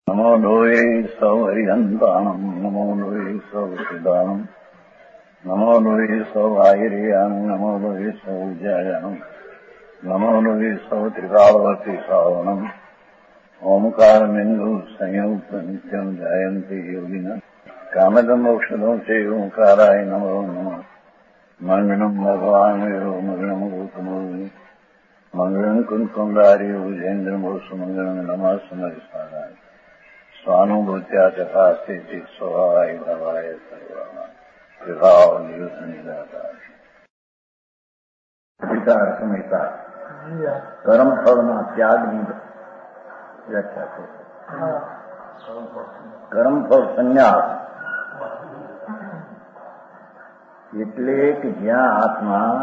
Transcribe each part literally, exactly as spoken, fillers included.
નમો લોહે સૌ હરિહંતાણમ નમો લોહે સૌ સિદ્ધાણમ નમો લોહે સૌ આયર્યાણમ નમો લોહે સૌ જયાણમ નમો લોહે સૌ ત્રિકાળવતી શ્રાવણમ ઓમકાર બિંદુ સંયુક્ત નિત્યમ જાયંતી યોગિના કામદમ ઔષધો છે ઓંકારાય નમો નમઃ મંગળમ ભગવાન મંગળમ ગૌતમો મંગળમ કુંકુંડારી વિજેન્દ્રમોસુ મંગળમ નમઃ સમરિસ્વારાય સ્વાનુભૂત્યા ચકાસ્તે સ્વભાવાય ભવાય સર્વા વિભાવ નિદાતા વિચાર સમયતા કર્મફળના ત્યાગની વ્યાખ્યા છે. કર્મફળ સંન્યાસ એટલે કે જ્યાં આત્મા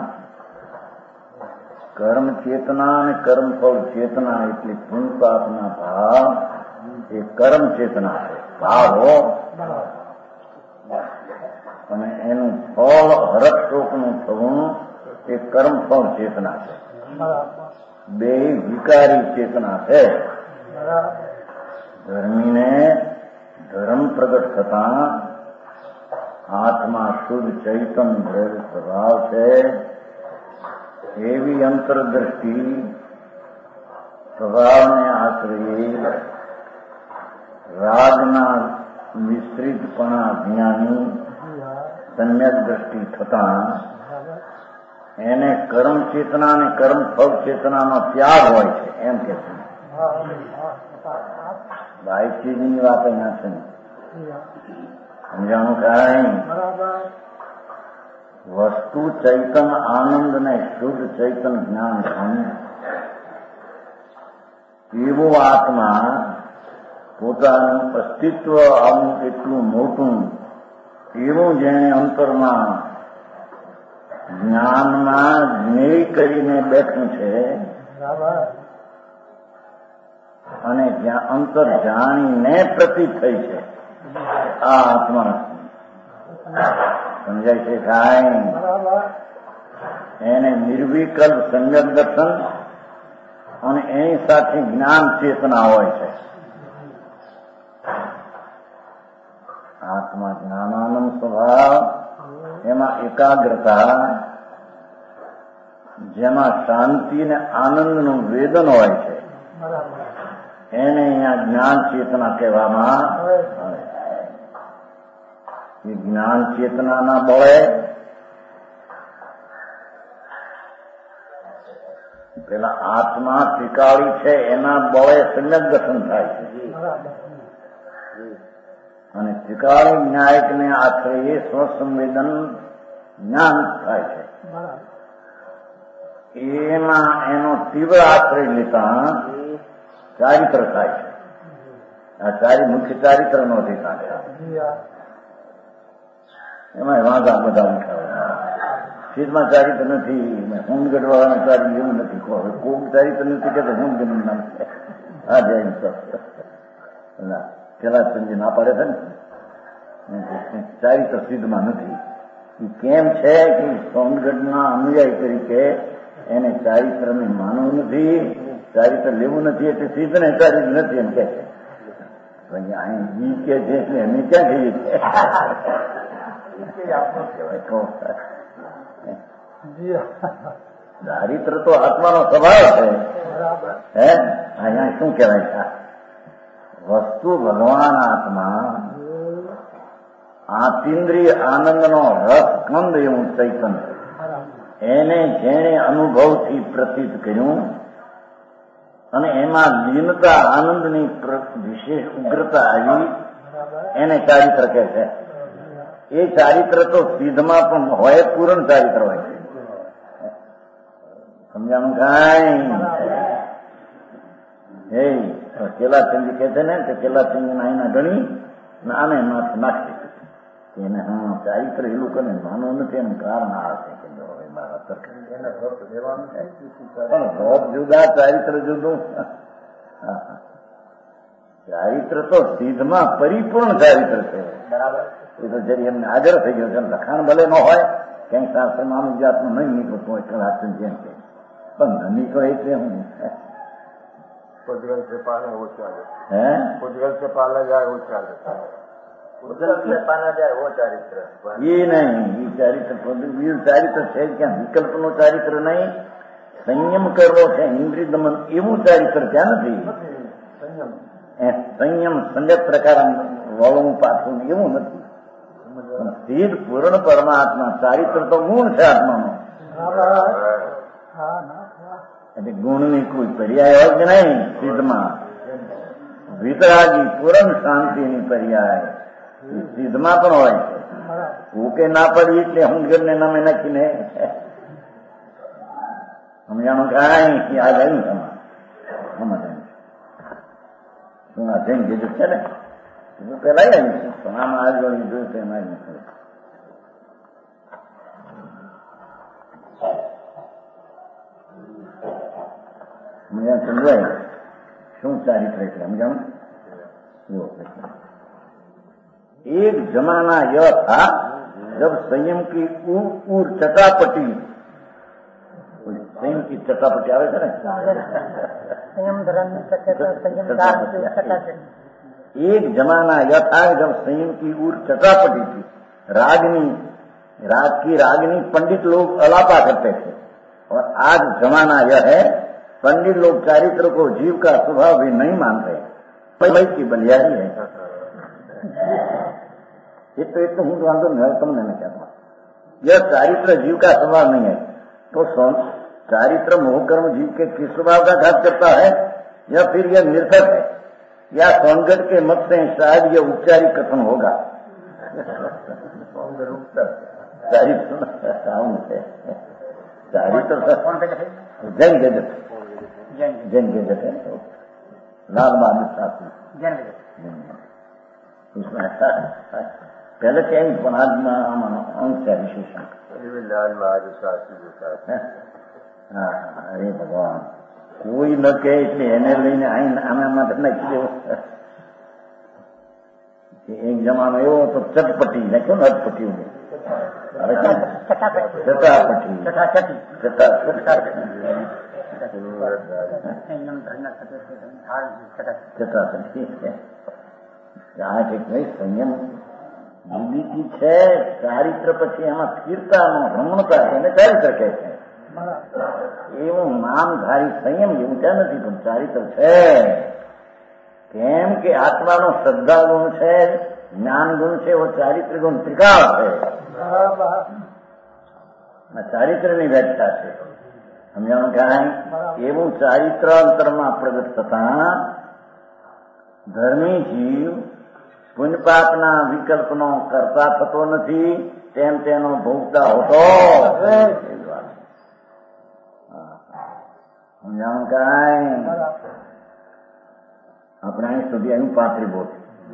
કર્મ ચેતના અને કર્મફળ ચેતના એટલે પુણ્ય પાપના ભાવ એ કર્મ ચેતના છે, ભાવો અને એનું ફળ હરકશોકનું થવું એ કર્મફળ ચેતના છે. બે વિકારી ચેતના છે. ધર્મીને ધર્મ પ્રગટ થતા આત્મા શુદ્ધ ચૈતન ભેદ સ્વભાવ છે એવી અંતરદ્રષ્ટિ સ્વભાવને આશ્રયે રાગના વિસ્તૃતપણા જ્ઞાની સમ્યક દ્રષ્ટિ થતા એને કર્મ ચેતના અને કર્મ ફળ ચેતનાનો ત્યાગ હોય છે એમ કે છે. બાઈ ચીજની વાત અહીંયા છે સમજાણું કાંઈ વસ્તુ ચૈતન આનંદ ને શુદ્ધ ચૈતન જ્ઞાન એવું આત્મા પોતાનું અસ્તિત્વ આવું એટલું મોટું એવું જેને અંતરમાં જ્ઞાનમાં જ્ઞેય કરીને બેઠું છે અને જ્યાં અંતર જાણીને પ્રતીત થઈ છે આ આત્મા સમજાય છે કાંઈ એને નિર્વિકલ્પ સમ્યક દર્શન અને એની સાથે જ્ઞાન ચેતના હોય છે. આત્મા જ્ઞાનાનંદ સ્વભાવ એમાં એકાગ્રતા જેમાં શાંતિ ને આનંદનું વેદન હોય છે એને અહીંયા જ્ઞાન ચેતના કહેવામાં આવે. એ જ્ઞાન ચેતનાના બળે પેલા આત્મા ત્રિકાળી છે એના બળે સમ્યક દર્શન થાય છે અને ત્રિકાળી ન્યાયકને આશ્રયે સ્વસંવેદન જ્ઞાન થાય છે. એમાં એનો તીવ્ર આશ્રય લેતા ચારિત્ર થાય છે. આ ચારી મુખ્ય ચારિત્ર નો અધિકાર છે. એમાં વાંધા બધા ઉઠાવે સીધમાં ચારિત્ર નથી. હોમગઢ વાળાનું ચારિત્ર એવું નથી કહો કોક ચારિત્ર નથી કે હોમગઢ નું નામ છે. હા જય પેલા સંજય ના પાડે છે ને ચારિત્ર સિદ્ધમાં નથી. એ કેમ છે કે સોમગઢના અનુયાયી તરીકે એને ચારિત્ર ને માનવું નથી, ચારિત્ર લેવું નથી એટલે સિદ્ધ ને ચારિત્ર નથી એમ કે છે. અહીં જી કે છે અમે ક્યાં કહીએ છીએ ચારિત્ર તો આત્માનો સ્વભાવ છે. હે અહીંયા શું કહેવાય છે વસ્તુ ભગવાન આત્મા આતિન્દ્રિય આનંદનો રસ કંદ એવું ચૈતન એને જેણે અનુભવથી પ્રતીત કર્યું અને એમાં લીનતા આનંદની વિશેષ ઉગ્રતા આવી એને ચારિત્ર કહે છે. એ ચારિત્ર તો સિદ્ધમાં પણ હોય, પૂર્ણ ચારિત્ર હોય છે. સમજાણું કાંઈ હે કેલાચંદી કે છે ને કે કેલાચંદી ના ગણી આને નાખી એને હા ચારિત્ર એલું કરે માનવું નથી એનું કારણ આ છે કે રોપ જુદા ચારિત્ર જુદું. ચારિત્ર તો સિદ્ધમાં પરિપૂર્ણ ચારિત્ર છે. બરાબર. એ તો જરી એમને આગળ થઈ ગયો છે. લખાણ ભલે ન હોય ક્યાંક શાસ્ત્રમાં અમુક જાતનું નહીં નીકળતું હોય કલાચંદ જેમ કે પણ નીકળે છે હું उज्जवल से पाला वो चाले है उज्जवल से पाला जाए वो चाले उज्जवल से पाला जाए वो चारित्र ये नहीं ये चारित्र वीर चारित्र है क्या विकल्प नो चारित्र नहीं संयम करવો છે ઇન્દ્રિય દમન એવું ચારિત્ર ક્યાં નથી संयम સંયમ સંયત પ્રકાર વળવું પાછું એવું નથી સ્થિર પૂર્ણ પરમાત્મા ચારિત્ર તો ગુણ છે આત્માનો એટલે ગુણની કોઈ પર્યાય હોય જ નહીં સિદ્ધમાં વિતરાગી પૂર્ણ શાંતિની પર્યાય સિદ્ધમાં પણ હોય છે ભૂકે ના પડી એટલે હું ઘરને નામે નાખીને સમજાણું કાંઈ યાદ આવ્યું તમારે સમજાયું શું આ જૈન કીધું છે ને હું પેલા આવ્યું છું પણ આમાં આજ વળી જોયું તો એમાં આવ્યું સમજાણ સમજાય શું ચારિત્ર એટલે સમજાણું एक जमाना यह था जब संयम की ऊर चटापटी संयम की चटापटी आवे है संयम धर्म एक जमाना यह था जब संयम की ऊर चटापटी थी रागनी राग की रागनी पंडित लोग अलापा करते थे और आज जमाना यह है पंडित लोग चारित्र को जीव का स्वभाव भी नहीं मानते भाई की बलियारी है ये तो एक तो हूँ वांधो नहीं तुमने मैं कहता हूँ यह चारित्र जीव का स्वभाव नहीं है तो चारित्र मोहकर्म जीव के किस स्वभाव का घात करता है या फिर यह निर्थक है या सौंगत के मत से शायद यह उपचारिक कथन होगा चारित्र चारित्र जैन गजत जैन गजत है लाल बहादुर शास्त्री उसमें पहले क्या ही आज अंश है विशेषण लाल बहादुर शास्त्री हाँ अरे भगवान कोई न कहे એટલે એને લઈને આઈ આના માટે નાખી દેવો એક જમાનો એવો તો ચટપટી નાખ્યો ને અટપટી ચટાપટી ચટાપટી ચટાપટી ચટાપટી આ કંઈક નહીં સંયમ જિંદગી છે ચારિત્ર પછી એમાં સ્થિરતાનો રમણતા એને ચારિત્ર કહે છે એવું નામધારી સંયમ એવું ત્યાં નથી પણ ચારિત્ર છે કેમ કે આત્માનો શ્રદ્ધા ગુણ છે જ્ઞાન ગુણ છે એવો ચારિત્ર ગુણ ત્રિકાળ છે ચારિત્રની વ્યાખ્યા છે સમજાણું કાંઈ એવું ચારિત્ર અંતરમાં પ્રગટ થતા ધર્મી જીવ પુણ્ય પાપના વિકલ્પનો કરતા થતો નથી તેમ તેનો ભોગતા હોતો સમજાણું કાંઈ આપણે અહીં સુધી આવ્યું પાંત્રી બોલ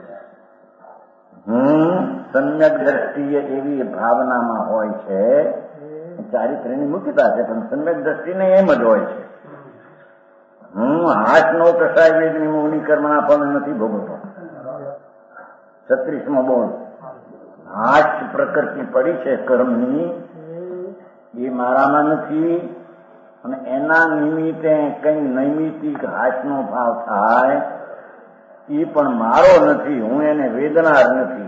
હું સમ્યક દ્રષ્ટિએ એવી ભાવનામાં હોય છે ચારિત્રની મુખ્યતા છે પણ સમ્યક દ્રષ્ટિને એમ જ હોય છે હું હાથનો કસાય વેદની મોહની કર્મના ફળ નથી ભોગવતો છત્રીસમો બોલ હાથ પ્રકૃતિ પડી છે કર્મની એ મારામાં નથી અને એના નિમિત્તે કઈ નૈમિતિક હાથનો ભાવ થાય એ પણ મારો નથી હું એને વેદનાર નથી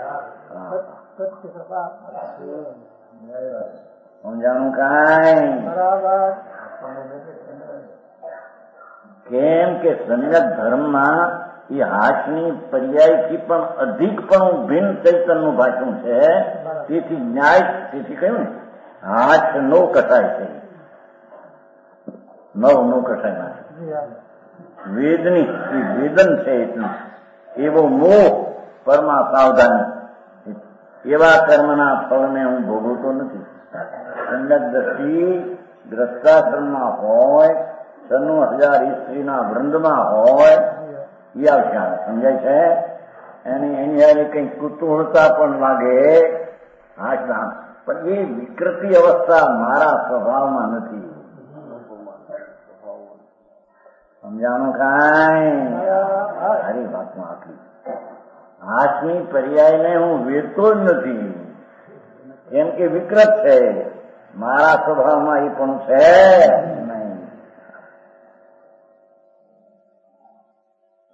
સમજાણું કાંઈ કેમ કે સમ્યક ધર્મમાં એ હાથની પર્યાયથી પણ અધિકપણું ભિન્ન ચૈતનનું ભાષણ છે તેથી ન્યાય તેથી કહ્યું ને હાથ નો કસાય છે નવ નો કસાય ના વેદની એ વેદન છે એટલું એવો મોહ પરમા સાવધાની એવા કર્મના ફળને હું ભોગવતો નથી સમ્યક દ્રષ્ટિ ગ્રસ્તાશ્રમમાં હોય સન્નું હજાર સ્ત્રીના વૃંદમાં હોય એ આવશે સમજાય છે એની એની યારે કઈ કુતૂહળતા પણ લાગે હાથના પણ એ વિકૃતિ અવસ્થા મારા સ્વભાવમાં નથી સમજાણું કાંઈ સારી વાતમાં આપી હાથની પર્યાયને હું વેરતો જ નથી કેમ કે વિકૃત છે મારા સ્વભાવમાં એ પણ છે નહીં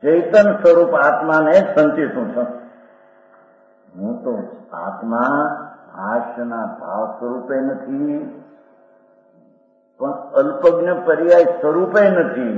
ચૈતન સ્વરૂપ આત્માને જ સંચિતું છું. હું તો આત્મા હાસ્યના ભાવ સ્વરૂપે નથી, પણ અલ્પજ્ઞ પર્યાય સ્વરૂપે નથી.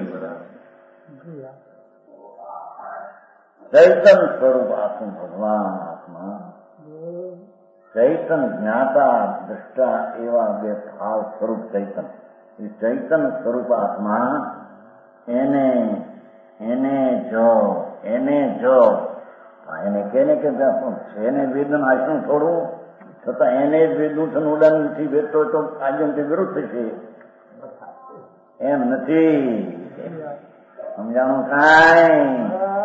ચૈતન સ્વરૂપ આત્મ ભગવાન આત્મા, ચૈતન જ્ઞાતા દ્રષ્ટા એવા બે ભાવ સ્વરૂપ ચૈતન. એ ચૈતન સ્વરૂપ આત્મા એને એને જો એને જો એને કેને કે એને વેદન આશનું થોડું છતાં એને જ વેદનું છે ઉડાન નથી વેચતો તો આજનથી વિરુદ્ધ થશે. એમ નથી સમજાણું કાંઈ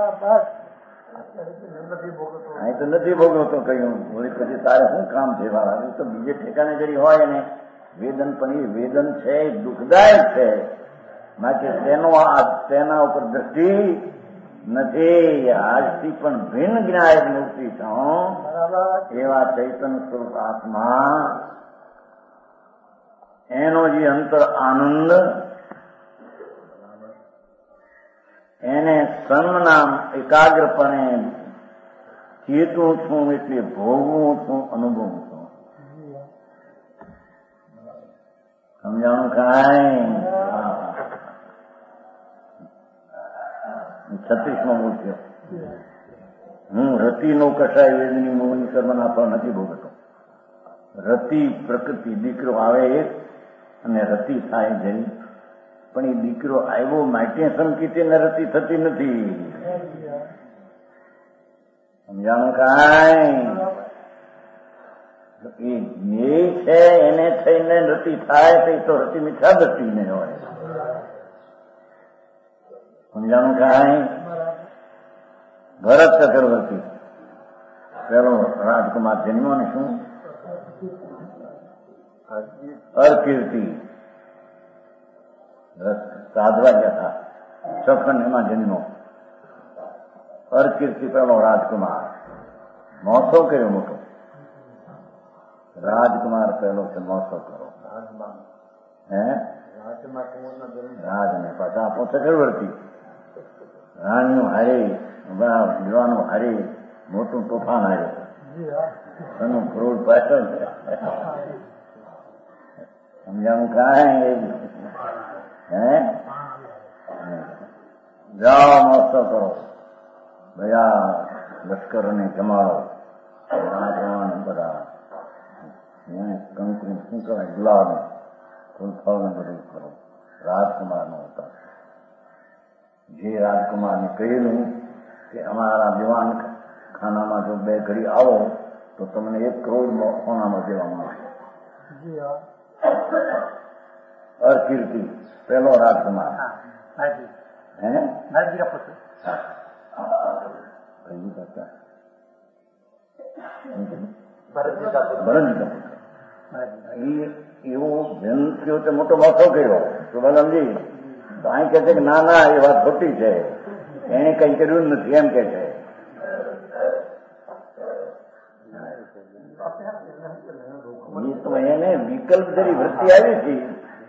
અહીં તો નથી ભોગવતો કહ્યું. વળી પછી તારે શું કામ છે વાળા? તો બીજે ઠેકાણે જરી હોય ને વેદન, પણ એ વેદન છે દુઃખદાયક છે, બાકી તેનો તેના ઉપર દ્રષ્ટિ નથી. આજથી પણ ભિન્ન જ્ઞાયક મૂર્તિ છું એવા ચૈતન સ્વરૂપ આત્મા, એનો જે અંતર આનંદ, એને સન્મનામ એકાગ્રપણે ચેતું છું એટલે ભોગવું છું, અનુભવું છું. સમજાણું કાંઈ? છત્રીસમો મૂક્યો. હું રતિનો કસાય વેદની મોહની કર્મના ફળ નથી ભોગવતો. રતિ પ્રકૃતિ, દીકરો આવે એક અને રતિ થાય જઈ, પણ એ દીકરો આવ્યો માટે સંકિતે ને રતિ થતી નથી. સમજાણું કાંઈ? એ જે છે એને થઈને રતિ થાય તો રતિ મીઠા દૃષ્ટિ ને હોય. સમજાણું કાંઈ? ભરત ચક્રવર્તી પેલો રાજકુમાર જન્મ્યો ને શું અરકીર્તિ સાધવા ગયા હતા, છપ્પન એમાં જન્મ્યો. અરકીર્તિ પેલો રાજકુમાર, મહોત્સવ કર્યો મોટો. રાજકુમાર પહેલો છે મહોત્સવ કરો. હે રાજ ને પાછા આપો ચક્રવર્તી. રાણીઓ હારે, યુવાનો હારે મોટું તોફાન હારે એનું ક્રોધ પાછળ. સમજાણું કાંઈ? હે જાઓ મહોત્સવ કરો, બધા લશ્કરોને જમાડો, રાજવાન બધા કંકુ શું કહેવાય ગુલાબ ફૂલ ફળ ને બધું કરો. રાજકુમાર નો અવતાર. જે રાજકુમારને કહેલું કે અમારા દિવાન ખાનામાં જો બે ઘડી આવો તો તમને એક કરોડ સોનામાં દેવામાં આવશે. અરકીર્તિ પેલો રાજકુમાર. હે એવો જન્મ થયો તે મોટો મોટો કર્યો સુભાનંદજી. તો અહીં કે છે કે ના ના એ વાત ખોટી છે, એને કઈ કર્યું નથી એમ કે છે. તો એને વિકલ્પ જરી વૃત્તિ આવી હતી.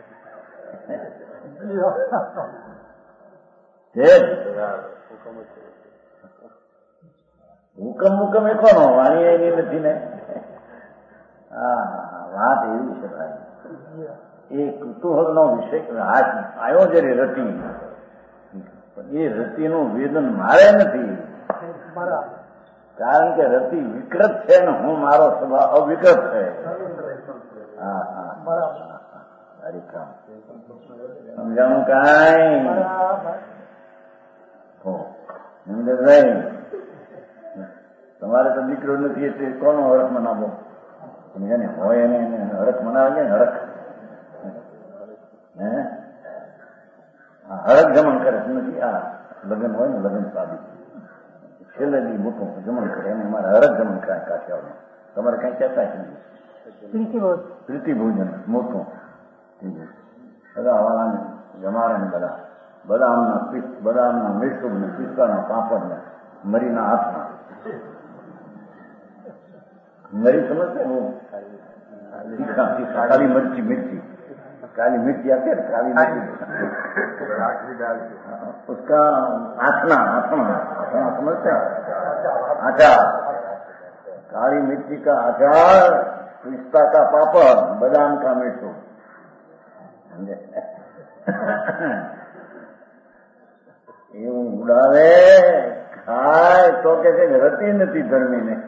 હુકમ હુકમ એ કોનો વાણી એની નથી ને. હા વાત એવી છે ભાઈ, એ કુતૂહલ નો વિષય હાથ આવ્યો જરી રતિ, એ રતિનું વેદન મારે નથી, કારણ કે રતિ વિકૃત છે ને હું મારો સ્વભાવ અવિકૃત છે. હા હા હરિકામ સમજાણું કાંઈ? ભાઈ તમારે તો દીકરો નથી એટલે કોનો હરખ મનાવો? એને હોય એને હરખ મનાવે છે ને હરખ. હે હરખ જમણ કરે નથી. આ લગ્ન હોય ને લગ્ન સાદી છેલ્લે દી મોટું જમણ કરે એને અમારે હરખ જમણ કાંઈ કાઠિયાવાડ. તમારે કઈ કહેતા છે પ્રીતિ ભોજન મોટું બધા વાળાને જમાડે ને બધા બદામના બદામના મીઠું ને પિસ્તાના પાપડ ને મરીના હાથમાં. મરી સમજશે હું તીખા તીખા કાળી મરચી મિર્ચી काली मिट्टी आती है, काली मिट्टी राखी डाल उसका आठना आठना आठना समझते हैं? अचार, काली मिट्टी का अचार, पिस्ता का पापड़, बादाम का मिठू, समझे? એવું ઉડાવે ખાય તો કે રતી નથી ધર્મી ને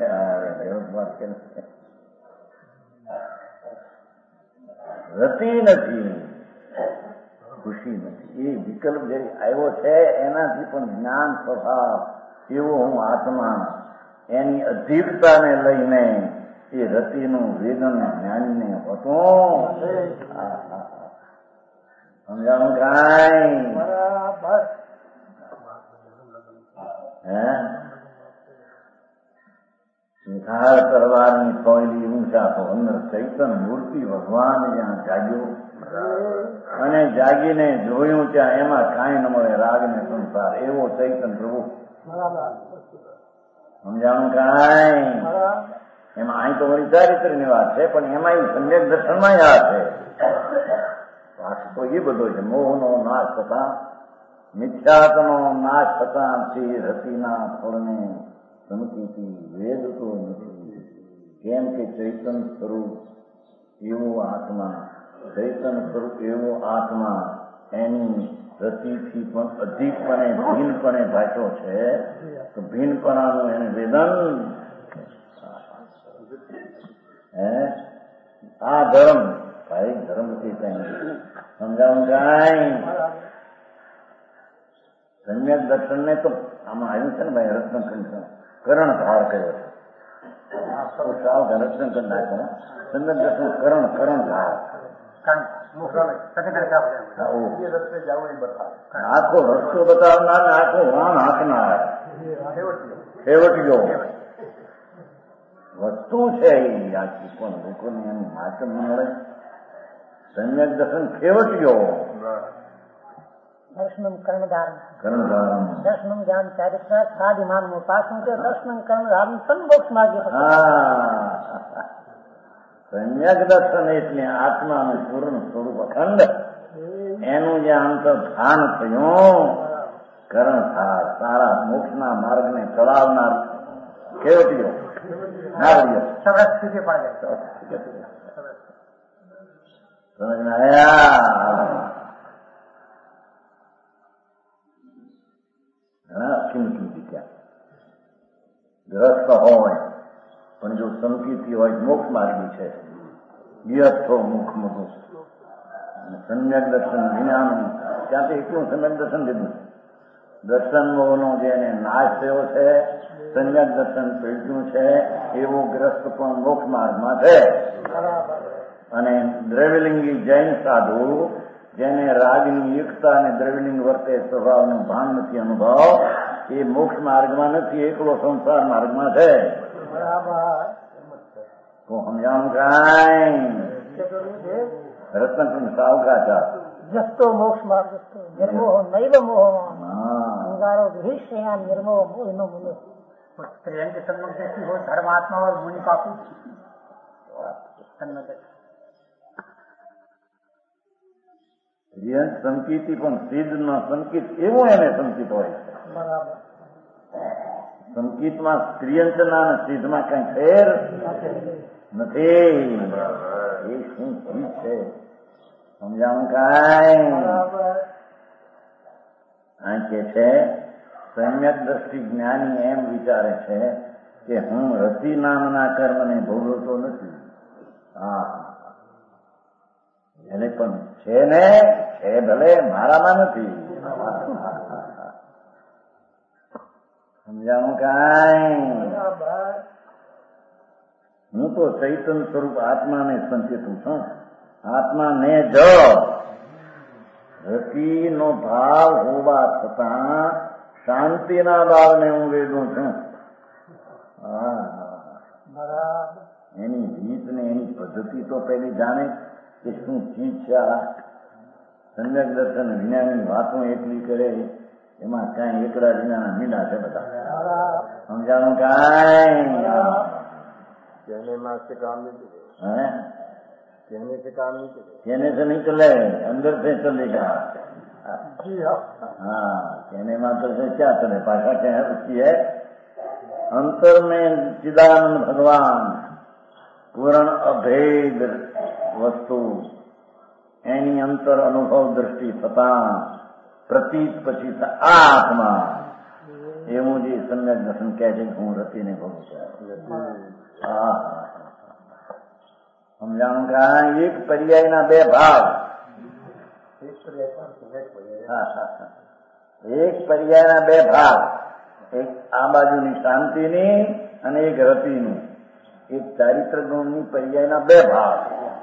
રતી નથી, ખુશી નથી. એ વિકલ્પ જે આવ્યો છે એનાથી પણ જ્ઞાન સ્વભાવ એવો હું આત્મા એની અધિકતાને લઈને એ રતિનું વેદન જ્ઞાનીને હોતો સમજાણું કાંઈ હે નિખાર કરવાની કોયલી ઊંચા તો અંદર ચૈતન મૂર્તિ ભગવાન જ્યાં જાગ્યો અને જાગીને જોયું ત્યાં એમાં કાંઈ ન મળે રાગ ને સંસાર એવો ચૈતન પ્રભુ સમજાણું કાંઈ એમાં અહીં તો વળી ચારિત્રની વાત છે પણ એમાં સમ્યક દર્શનમાં આ છે. પાછું તો એ બધો છે મોહનો નાશ થતા મિથ્યાત્વનો નાશ થતા શ્રી રતિના ફળને સમકીથી વેદ તો નથી. કેમ કે ચૈતન સ્વરૂપ એવો આત્મા, ચૈતન સ્વરૂપ એવો આત્મા એની રતિથી પણ અધિકપણે ભિન્નપણે ભાષો છે તો ભિન્નપણાનું એને વેદન હે આ ધર્મ ભાઈ ધર્મથી કઈ સમજાવું કાંઈ સમ્યક દર્શન ને તો આમાં આવ્યું છે ને ભાઈ રત્નકંઠ કરણધાર કર્યો છે સાવ રત્ન કરી નાખો સમ્યક દર્શન કરણ કરણધાર આખો રસ્તો બતાવનાર ને આખો વાણ હાંકનાર છેવટીઓ વસ્તુ છે એ આખી પણ લોકોને એનું માચમ ન મળે. સમ્યક દર્શન છેવટીઓ દર્શનમ કર્મધારમ કર્મધારમ દર્શનમ જ્ઞાન ચારિત્ર સાધિમાન ઉપાસન છે દર્શનમ કર્મધારમ સંમોક્ષ માર્ગ. સમ્યક દર્શન એટલે આત્માનું પૂર્ણ સ્વરૂપ અખંડ એનું જે અંતર ભાન થયું કર્ણધાર સારા મોક્ષના માર્ગને ચલાવનાર કેવટીઓ નાવડીઓ સરસ સ્થિતિ પડે સમજમાં આવ્યા. ઘણા કિંમતી ત્યાં ગ્રસ્ત હોય પણ જો સંકિતી હોય મોક્ષ માર્ગી છે ગિયસ્થો મુખ મુખ સમ્યક દર્શન વિજ્ઞાન ત્યાંથી એટલું સમ્યક દર્શન લીધું. દર્શન મોહનો જેને નાશ થયો છે સમ્યક દર્શન પેટ્યું છે એવો ગ્રસ્ત પણ મોક્ષ માર્ગમાં છે. અને દ્રવ્યલિંગી જૈન સાધુ જેને રાગની યુક્તા અને દ્રવ્યલિંગ વર્તે સ્વભાવનું ભાન નથી અનુભવ એ મોક્ષ માર્ગમાં નથી એકલો સંસાર માર્ગમાં છે. તો સમજાણું કાંઈ રત્નકુંડ સાવકાચાર જસ્તો મોક્ષ માર્ગ નિર્મોહ નૈવ મોહ અંગારો વિષયા निर्मोह मोह नो मुनो प्रियं के सम्मुख जैसी हो धर्मात्मा और मुनि पापी પ્રિયંક સંકિતી પણ સિદ્ધ નો સંકિત એવું એને સંકિત હોય છે. બરાબર. સંકિતમાં સ્ત્રીયંતના અને સિદ્ધમાં કઈ ફેર નથી. એ શું ચીજ છે સમજાવું કાંઈ આ કે છે સમ્યક દ્રષ્ટિ જ્ઞાની એમ વિચારે છે કે હું રતિ નામના કર્મને ભોગવતો નથી. હા એને પણ છે ને છે ભલે મારામાં નથી. સમજાવું કાંઈ હું તો ચૈતન સ્વરૂપ આત્માને સંચેતું છું. આત્માને જ રતિનો ભાવ હોવા છતાં શાંતિના ભાવને હું વેદું છું. એની રીત ને એની પદ્ધતિ તો પેલી જાણે કે શું ચીજ છે. આ સમ્યક દર્શન વિજ્ઞાનની વાતો એટલી કરે એમાં કાંઈ એકડા વિનાના મીંડા છે બધા. સમજાણું કાંઈ कहने में से काम नहीं હે कहने से काम नहीं चले, कहने से नहीं चले, अंदर से चलेगा। जी हाँ हाँ, कहने मात्र से क्या चले, भाषा क्या है उसकी है। अंतर में चिदानंद भगवान पूर्ण अभेद वस्तु एनी अंतर अनुभव दृष्टि થતા પ્રતીત પછી આ આત્મા એવું જે સમ્યક દર્શન કહે છે હું રતિને ભોગું છું. સમજાણું કે આ એક પર્યાયના બે ભાવ, એક પર્યાયના બે ભાવ, એક આ બાજુની શાંતિની અને એક રતિની, એક ચારિત્ર ગુણની પર્યાયના બે ભાવ.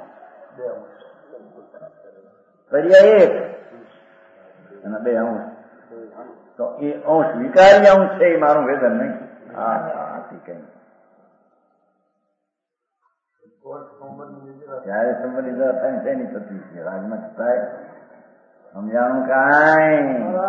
પર્યાય એક અને બે અંશ, તો એ અંશ વિકારી અંશ છે, એ મારું વેદન નહીં. હા કઈ ત્યારે સંબંધી થાય શેની થતી છે, રાજમાં થાય. સમજાણું કાંઈ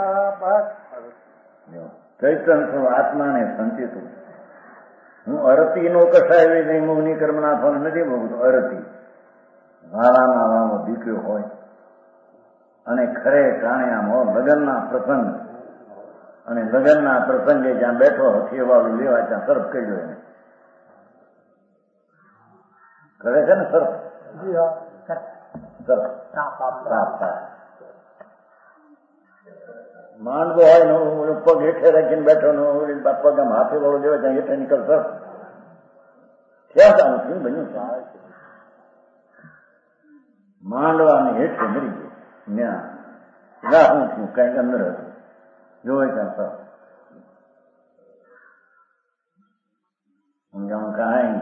ચૈતન છું આત્માને સંચિતું. હું અરતી નો કસાય નહીં મુગની કર્મના ફળ નથી ભોગતો. અરતી વાળાના વાળો દીકરો હોય અને ખરે કાણિયામાં લગ્નના પ્રસંગ, અને લગ્નના પ્રસંગે જ્યાં બેઠો હથિયાવાળું લેવા ત્યાં સર્પ કર્યો એને કરે છે ને સર્પ. સર્પ માંડવો હોય ને પગ હેઠે રાખીને બેઠો ને પગ આમ હાથે વાળો લેવા ત્યાં હેઠે નીકળ સર્પ ક્યાં શું બન્યું? માંડવાની હેઠે મરી ગયો. ત્યાં રાખું છું કઈક અંદર હતું, જોવે ત્યાં સર સમજાવું કાંઈ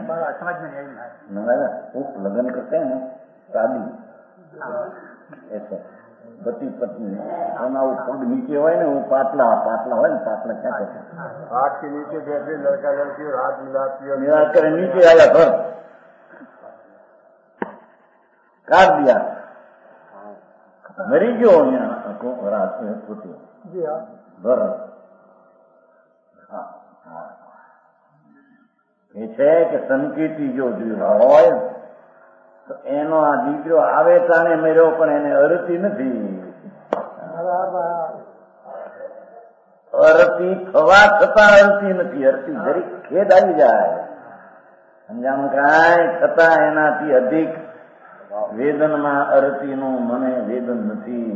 લગ્ન કરતે ને શાદી એટલે પતિ પત્ની એના પગ નીચે હોય ને, હું પાટલા પાટલા હોય ને, પાટલા ક્યાં કરતા हाथ के नीचे बैठे लड़का लड़की और हाथ मिलाती और નિરાશ કરે નીચે આવ્યા ઘર કાઢ દિયા, મરી ગયો અહીંયા રાત પોતે ભર. એ છે કે સંકેતી જો હોય તો એનો આ દીકરો આવે તાણે મર્યો, પણ એને અરતી નથી. અરતી થવા છતાં અરતી નથી. અરતી જરીક ખેદ આવી જાય, સમજાણું કાંઈ, છતાં એનાથી અધિક વેદનમાં અરતીનું મને વેદન નથી.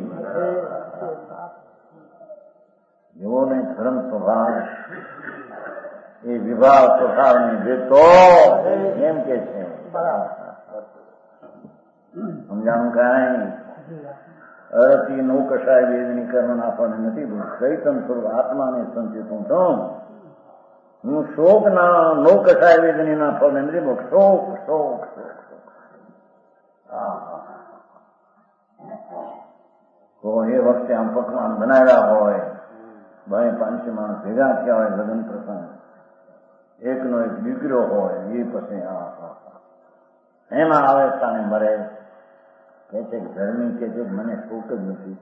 જેવો ને ધર્મ સ્વભાવ એ વિભાવ સ્વભાવને દેતો એમ કે છે. સમજાણું કાંઈ, અરતી નો કશાય વેદની કર્મ નાખવાને નથી. ચૈતન સ્વરૂપ આત્માને સંચિત હું છું. હું શોક ના નો કશાય વેદની ના ફળને નથી. શોક શોક શોક તો એ વખતે આમ પકવાન બનાવ્યા હોય, ભાઈ પાંચસો માણસ ભેગા થયા હોય, લગ્ન પ્રસંગ, એકનો એક દીકરો હોય, એ પછી એમાં આવે તાને મરે. કે છે ગરમી કે છે મને શોક જ નથી.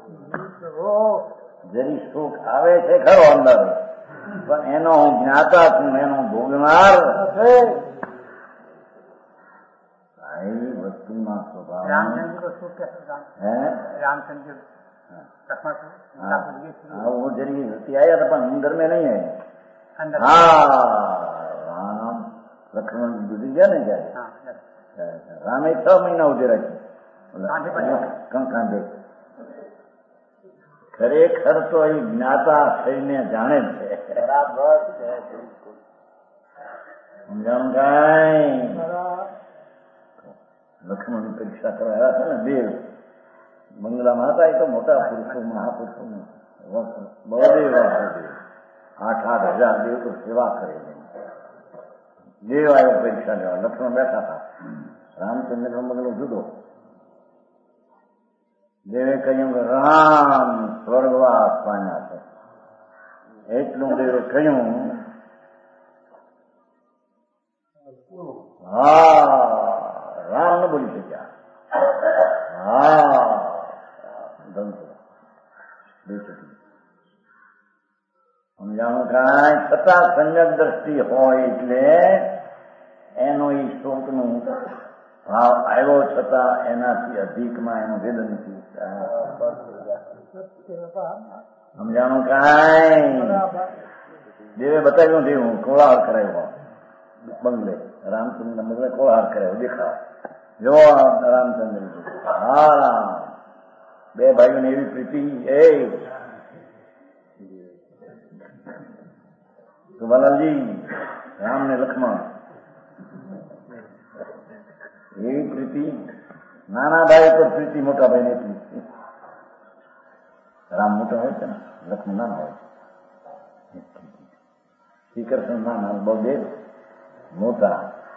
જરી શોક આવે છે ખરો અંદર, પણ એનો હું જ્ઞાતા છું, એનો ભોગનાર વસ્તુના સ્વભાવ. वो जरिए व्यक्ति आया था पर अंदर में नहीं है. हाँ राम लक्ष्मण गुजरी गया नहीं जाए. राम एक छह महीना उधर रखी કાંધે. ખરેખર તો એ જ્ઞાતા થઈને જાણે જ છે. બરાબર છે. સમજાણું કાંઈ. લક્ષ્મણની પરીક્ષા કરવા આવ્યા હતા ને દેવ બંગલામાં હતા. એ તો મોટા પુરુષો મહાપુરુષો બળદેવ વાસુદેવ આઠ આઠ હજાર દેવ તો સેવા કરે. દેવ આવ્યો પરીક્ષા લેવા, લક્ષ્મણ બેઠા હતા. રામચંદ્ર બંગલો જુદો. દેવે કહ્યું કે રામ સ્વર્ગવાસ પામ્યા છે. એટલું દેવે કહ્યું. હા રામ ન બોલી શક્યા. હા સમજાણું કાંઈ. છતાં સંયક દ્રષ્ટિ હોય એટલે એનો એ શોકનું ભાવ આવ્યો છતાં એનાથી અધિકમાં એનું વેદ નથી. સમજાણું કાંઈ દેવે બતાવ્યું નથી. હું કોળાર કરાવ્યો બંગલે રામચંદ્ર બંગલે કોળાર કરાવ્યો દેખાવ જો રામચંદ્ર હા રામ બે ભાઈઓને એવી પ્રીતિ એ સુભાલાલજી રામ ને લક્ષ્મણ એવી પ્રીતિ નાના ભાઈ પર પ્રીતિ મોટા ભાઈ ને પ્રીતિ. રામ મોટા હોય છે ને લક્ષ્મણ નાના હોય શ્રી કૃષ્ણ નાના બહુ મોટા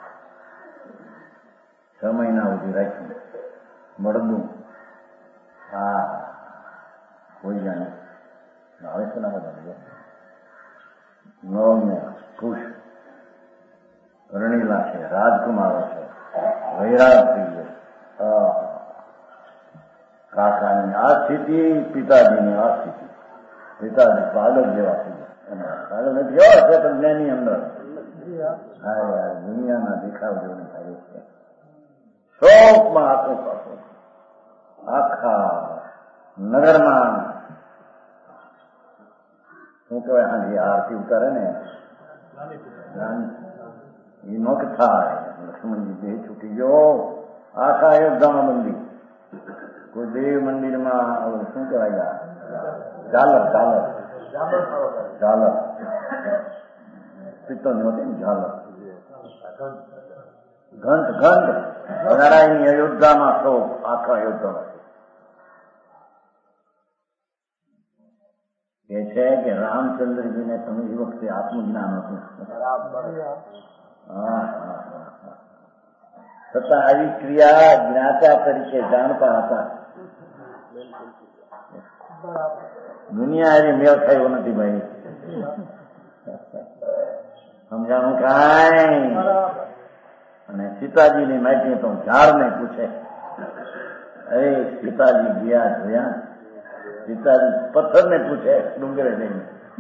છ મહિના સુધી રાખ્યું મળદું હા કોઈ જાણે આવે છે ના બધા નવને ખુશ રણીલા છે રાજકુમારો છે વૈરાગ થઈ ગયો કાકાની આ સ્થિતિ પિતાજીની આ સ્થિતિ પિતાજી પાગલ જેવા થઈ ગયા પાગલ નથી એવા છે પણ જ્ઞાની અંદર હા યાર દુનિયાના દેખાવ જેવું થાય છે શોકમાં આખું પાછું આખા નગરમાં શું કહેવાય હાજી આરતી ઉતારે ને એ નોક થાય લક્ષ્મણજી બે છૂટી ગયો આખા અયોધ્યામાં મંદિર કોઈ દેવ મંદિરમાં શું કહેવાય ઝાલર ઝાલર ઝાલર પિત્તળની હોતી ને ઝાલર ઘંટ ઘંટ લડાઈની અયોધ્યામાં શોક આખા અયોધ્યામાં કે છે કે રામચંદ્રજીને તમે એ વખતે આત્મજ્ઞાન હતું છતાં આવી ક્રિયા જ્ઞાતા તરીકે જાણતા હતા. દુનિયા એવી મેળ થયો નથી ભાઈ. સમજાણું કાંઈ. અને સીતાજીની માહિતી તો ઝાડને પૂછે અરે સીતાજી ગયા જોયા સીતાજી પથ્થરને પૂછે ડુંગરે જઈને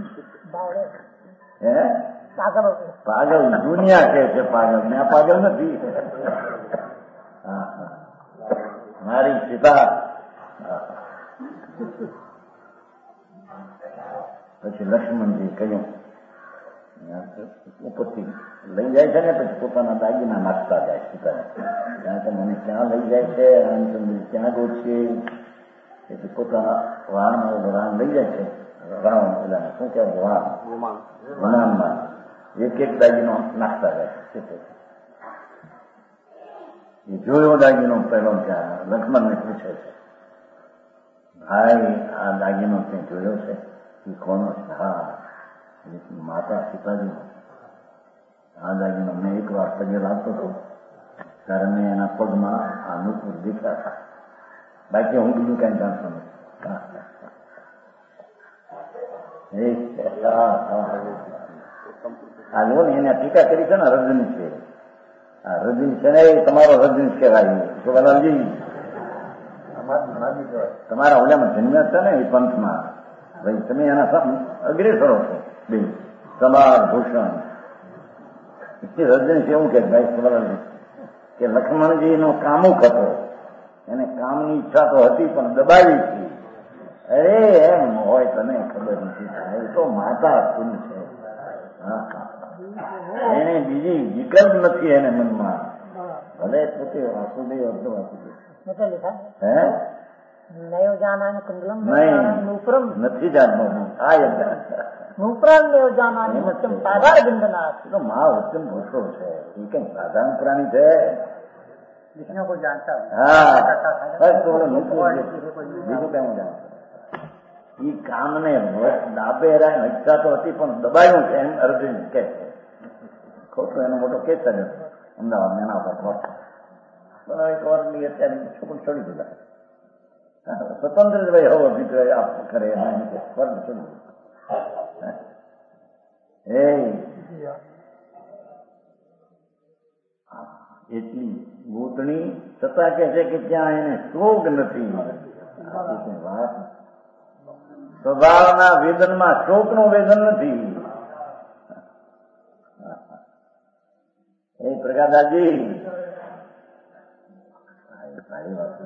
હે પાગલ દુનિયા કે છે પાગલ ને આ પાગલ નથી. મારી સીતા પછી લક્ષ્મણજી કહ્યું ઉપરથી લઈ જાય છે ને પછી પોતાના દાગીના નાખતા જાય સીતાને ત્યાં તો મને ક્યાં લઈ જાય છે રામચંદ્ર ક્યાં ગોઠશે એટલે પોતાના વાહનમાં રામ લઈ જાય છે રાવણ પેલા શું કહેવાય વાહન વિમાનમાં એક એક દાગીનો નાખતા જાય છે. એ જોયો દાગીનો પહેલો ત્યાં લક્ષ્મણને પૂછે છે ભાઈ આ દાગીનો ત્યાં જોયો છે એ કોનો છે? હા માતા સીતાજી આ દાગીનો મેં એક વાર પગે લાગતો હતો ત્યારે મેં એના પગમાં આ નુપુર દેખ્યા હતા બાકી હું બીજું કઈ જાણતો નથી. આ લો ને એને ટીકા કરી છે ને રજની છે આ રજની છે ને એ તમારો રજની કહેવાય શોભાલાલજી તમારા ઓલામાં જન્મ્યા છે ને એ પંથમાં ભાઈ તમે એના અગ્રેસરો છો બે સમાર ભૂષણ રજની છે એવું કે ભાઈ શોભાલાલજી કે લક્ષ્મણજી નો કામુક હતો એને કામની ઈચ્છા તો હતી પણ દબાવી હતી. અરે એમ હોય તને ખબર નથી એ તો માતા કુલ છે એને બીજી વિકલ્પ નથી એને મનમાં ભલે પોતે વાસુદેવ અર્ધ વાસુદેવ હે નથી જાણતો આ મા ઉત્તમ ભૂષો છે એ કઈ સાધારણ પ્રાણી છે. બીજું કઈ જાણતો એ કામને ડાબે રાય ઈચ્છા તો હતી પણ દબાયું છે એમ અર્જુન કે છે. ખોટું એનો મોટો કેસ જ અમદાવાદ એના પર એક વર્ષની અત્યારે છોકરું છોડી દીધા સ્વતંત્ર જ ભાઈ હવે અભિપ્રાય આપ કરે વર્ગ છોડી એ એટલી ગોતણી છતાં કે છે કે ત્યાં એને શોક નથી. વાત સ્વભાવના વેદનમાં શોકનું વેદન નથી. એ પ્રકાશદાસજી સારી વાત.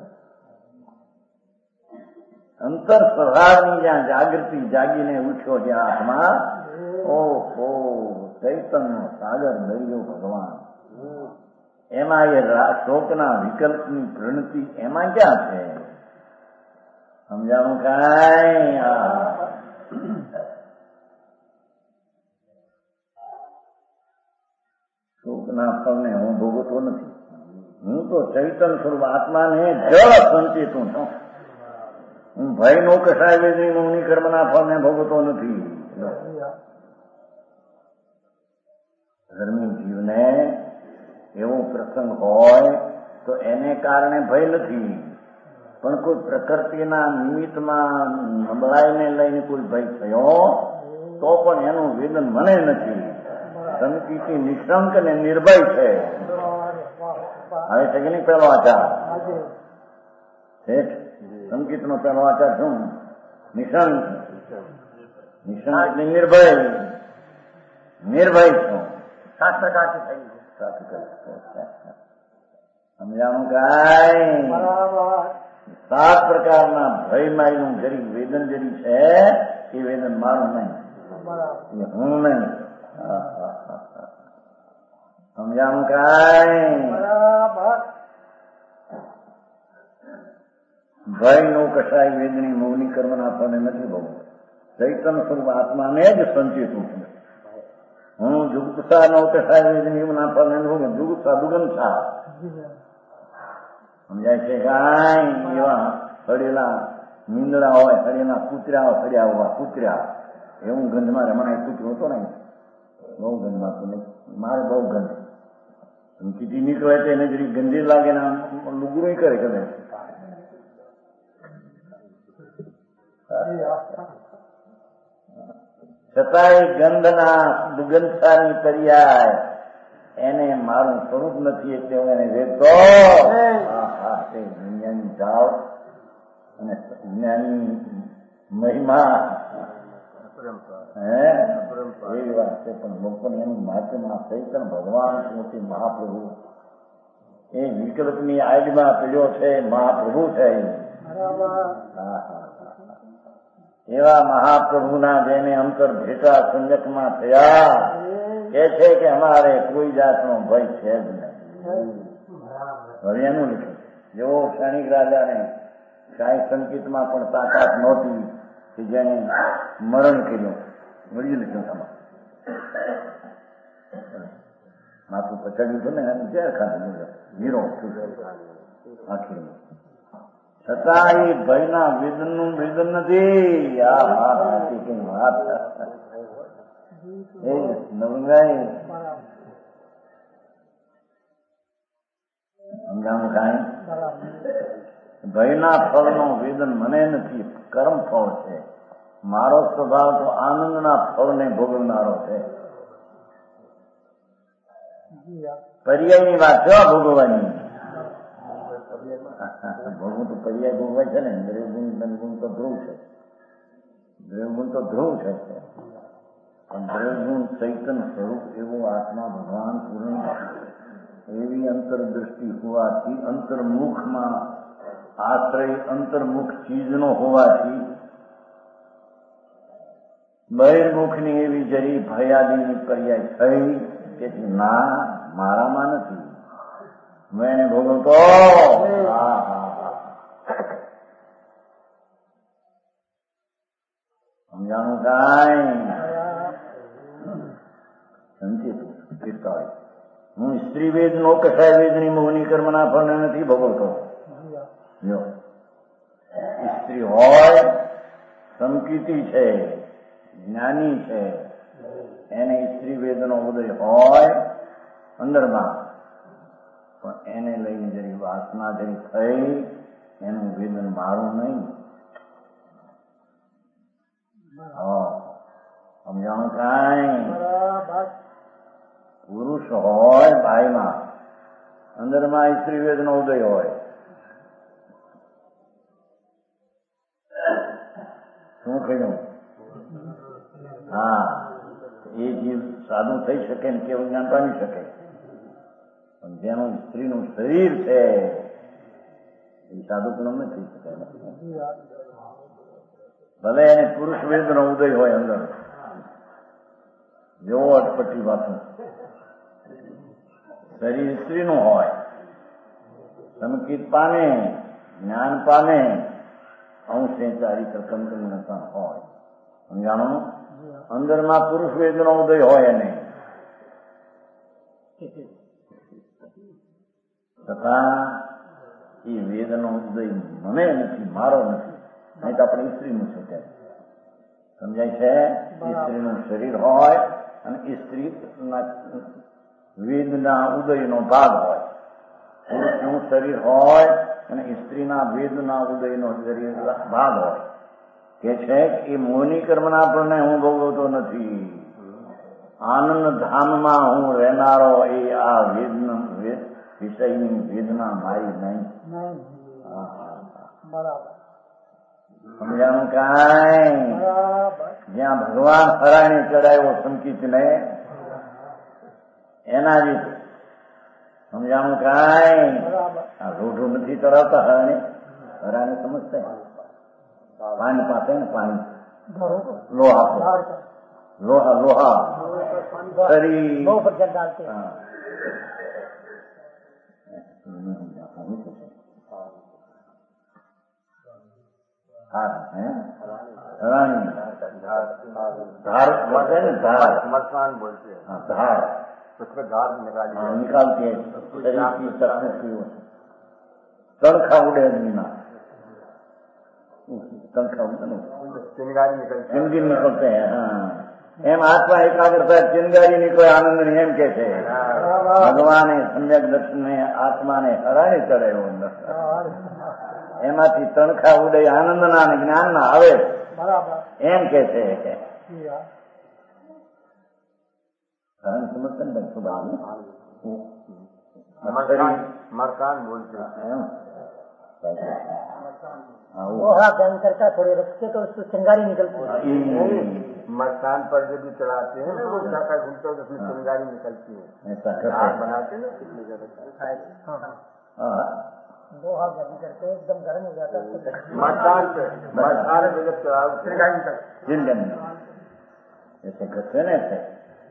અંતર સ્વભાવની જ્યાં જાગૃતિ જાગીને ઉઠ્યો જ્યાં આત્મા, ઓહો ચૈતન્ય સાગર દરિયો ભગવાન, એમાં એ શોકના વિકલ્પની પ્રણતિ એમાં ક્યાં છે? સમજાણું કાંઈ? શોકના ફળને હું ભોગવતો નથી. હું તો ચૈતન્ય સ્વરૂપ આત્માને જળ સંચેતું છું. હું ભય નો કસાય વેદની મુનિ કર્મના ફળને ભોગવતો નથી. ધર્મી જીવને એવો પ્રસંગ હોય તો એને કારણે ભય નથી, પણ કોઈ પ્રકૃતિના નિમિત્તમાં નબળાઈને લઈને કોઈ ભય થયો તો પણ એનું વેદન મને નથી. સંકિતિ નિશંક ને નિર્ભય છે. હવે છે કે નહીં પહેલો આચાર? સંકિત નો પહેલો આચાર શું? નિશંક. નિશંક ને નિર્ભય. નિર્ભય છું. સાત પ્રકારથી થઈ સમજાણું કાંઈ? સાત પ્રકારના ભયમાયનું જરી વેદન જરી છે એ વેદન મારું નહીં, એ હું નહીં. સમજાણું કાંઈ? ભય નો કસાય વેદની મૌની કર્મના ફળને નથી બહુ. ચૈતન્ય સ્વરૂપ આત્માને જ સંચેતું છું. હું જુગુપ્સા નો કસાય વેદની ના ફળને જુગુપ્સા દુગંસા. સમજાય છે કાંઈ? એવા સડેલા મીંદડા હોય, સડેલા કૂતરા હોય, સડ્યા હોવા કૂતરા, એવું ગંધમાં રમણાય કૂતરો હતો ને, બહુ ગંધમાં તો નહીં. મારે બહુ ગંધ ચીટી નીકળે તો એને જરી ગંદી લાગે ને લુગડું કરે કદાચ. છતાંય ગંધના દુગંધાની પર્યાય એને મારું સ્વરૂપ નથી એટલે હું એને વેચતો. જ્ઞાની ભાવ અને જ્ઞાની મહિમા હે એવી વાત છે. પણ લોકોને એનું માધ્યમમાં ચૈતન્ય ભગવાન સ્મૃતિ મહાપ્રભુ એ વિકલ્પની આડમાં પીડ્યો છે, મહાપ્રભુ છે. એવા મહાપ્રભુના જેને અંતર ભેટા સંગતમાં થયા કે છે કે અમારે કોઈ જાતનો ભય છે જ નહીં. હવે એનું લીધું જેવો ક્ષણિક રાજાને કાંઈ સંકેતમાં પણ તાકાત નહોતી કે જેને મરણ કર્યું, મળી લીધું તમારે માથું પછાડ્યું હતું ને ઝેર ખાધું હીરો આખી. છતાં એ ભયના વેદનનું વેદન નથી. આ હા હા કઈ વાત એ નવંગાઈ સમજાણું કાંઈ? ભયના ફળનું વેદન મને નથી, કર્મ ફળ છે. મારો સ્વભાવ તો આનંદના ફળને ભોગવનારો છે. પર્યાયની વાત છે ભોગવવાની. ભોગવું તો પર્યાય ભોગવાય છે ને. દ્રવ્યગુણ ધનગુણ તો ધ્રુવ છે, દ્રવ્યગુણ તો ધ્રુવ છે. પણ દ્રવ્યગુણ ચૈતન્ય સ્વરૂપ એવું આત્મા ભગવાન પૂર્ણ એવી અંતરદ્રષ્ટિ હોવાથી, અંતર્મુખમાં આશ્રય અંતર્મુખ ચીજનો હોવાથી બહિર્મુખની એવી જરી ભયાદીની પર્યાય થઈ. તેથી ના મારામાં નથી, હું એને ભોગવતો. સમજાણું કાંઈ? સંચિત કીર્તા હોય હું સ્ત્રી વેદ નો કસાય વેદની મોહની કર્મના ફળને નથી ભોગવતો. જો સ્ત્રી હોય, સંકિતિ છે, જ્ઞાની છે, એને સ્ત્રી વેદનો ઉદય હોય અંદરમાં, પણ એને લઈને જરી વાસના જરી થઈ, એનું વેદન મારું નહીં. સમજાણું કાંઈ? પુરુષ હોય ભાઈમાં, અંદરમાં સ્ત્રી વેદનો ઉદય હોય, શું કહ્યું? હા, એ જીવ સાદું થઈ શકે ને કેવું જ્ઞાન પામી શકે. પણ જેનું સ્ત્રીનું શરીર છે એ સાધુ પણ નથી શકાય. ભલે એને પુરુષ વેદનો ઉદય હોય અંદર, જેવો અટપટી વાતું શરીર સ્ત્રીનું હોય, સંકિત પામે, જ્ઞાન પામે, અંશે ચારી કંકન હોય. સમજાણું? અંદરમાં પુરુષ વેદનો ઉદય હોય એને છતાં એ વેદનો ઉદય મને નથી, મારો નથી. નહીં તો આપણે સ્ત્રીનું છે ત્યાં સમજાય છે. સ્ત્રીનું શરીર હોય અને સ્ત્રી વેદના ઉદયનો ભાગ હોય. પુરુષનું શરીર હોય અને સ્ત્રીના વેદના ઉદયનો શરીર ભાગ હોય. કે છે કે એ મોહની કર્મના આપણને હું ભોગવતો નથી. આનંદ ધામમાં હું રહેનારો એ આ વેદ વિષયની વેદના મારી નહીં. સમજાણું? કાંઈ જ્યાં ભગવાન હરાણે ચડાયો સંકિત ને એના રીતે. સમજાણું? કાંઈ આ રોઢું નથી ચડાવતા હરાણે. હરાણે સમજતા પાણી પાસે ને પાણી લોહા લોહા લોહા શરીર धार बोलते हैं ना, धार मसान बोलते हैं. हाँ, धार उसको धार निकाली निकालती है शरीर की तकलीफ की ओर. तड़खा उड़े ना तड़खा उड़े ना चिंगारी निकलती चिंगी निकलते हैं. हाँ एम आत्मा एकाग्रता चिंगारी निकले आनंद ની એમ કે છે. ભગવાને સમ્યક દર્શન ને આત્માને હરાણી ચડાયો અંદર. એમાંથી તણખા ઉડે આનંદના અને જ્ઞાનના આવે એમ કે છે. સમજતા ને સુભાવ मरकान बोलते हैं. लोहा गर्म करके थोड़े रखते तो उसको चिंगारी निकलती है. मरकान पर जब भी चढ़ाते हैं ना वो जाकर घूमते हो तो उसमें चिंगारी निकलती है. ऐसा बनाते हैं ना. लोहा गर्म करके एकदम गर्म हो जाता है. मरकान पे मरकान पे जब चढ़ाओ चिंगारी निकलती है. जैसे करते ना ऐसे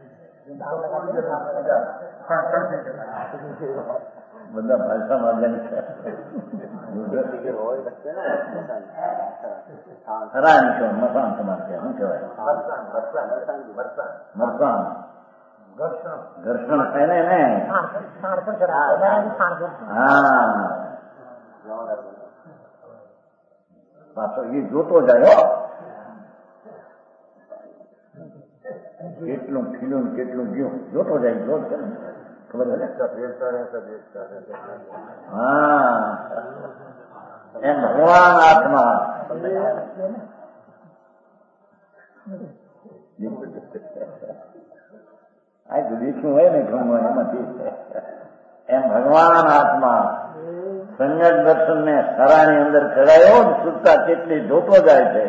બધા ભાષા માધ્યમ છે. હરાણી છો મસાન તમારે ત્યાં શું કહેવાય? મરસાન ઘર્ષણ એને ને. હા પાછો એ જોતો જાય હો કેટલું ખીલું કેટલું ગયું જોતો જાય. જોત છે ને ખબર છે. હા એમ ભગવાન આત્મા આ તો દેખ્યું હોય ને ઘણું એમાંથી. એમ ભગવાન આત્મા સંયક દર્શન ને સરાની અંદર ચડાયો સુતા કેટલી જોતો જાય છે.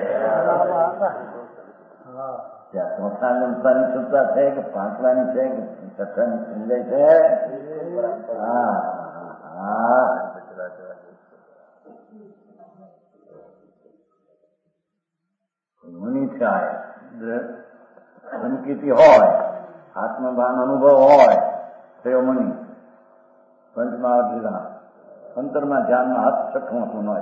ત્યાં ચોથા નંબરની સુતા છે કે પાંચલાની છે કે છઠ્ઠાની સમજાય છે. હા હા મુનિ થાય સંકિતિ હોય આત્મભાન અનુભવ હોય તો મુનિ પંચમહાવત લીધા અંતરમાં ધ્યાનમાં હાથ છઠ્ઠું હતું ન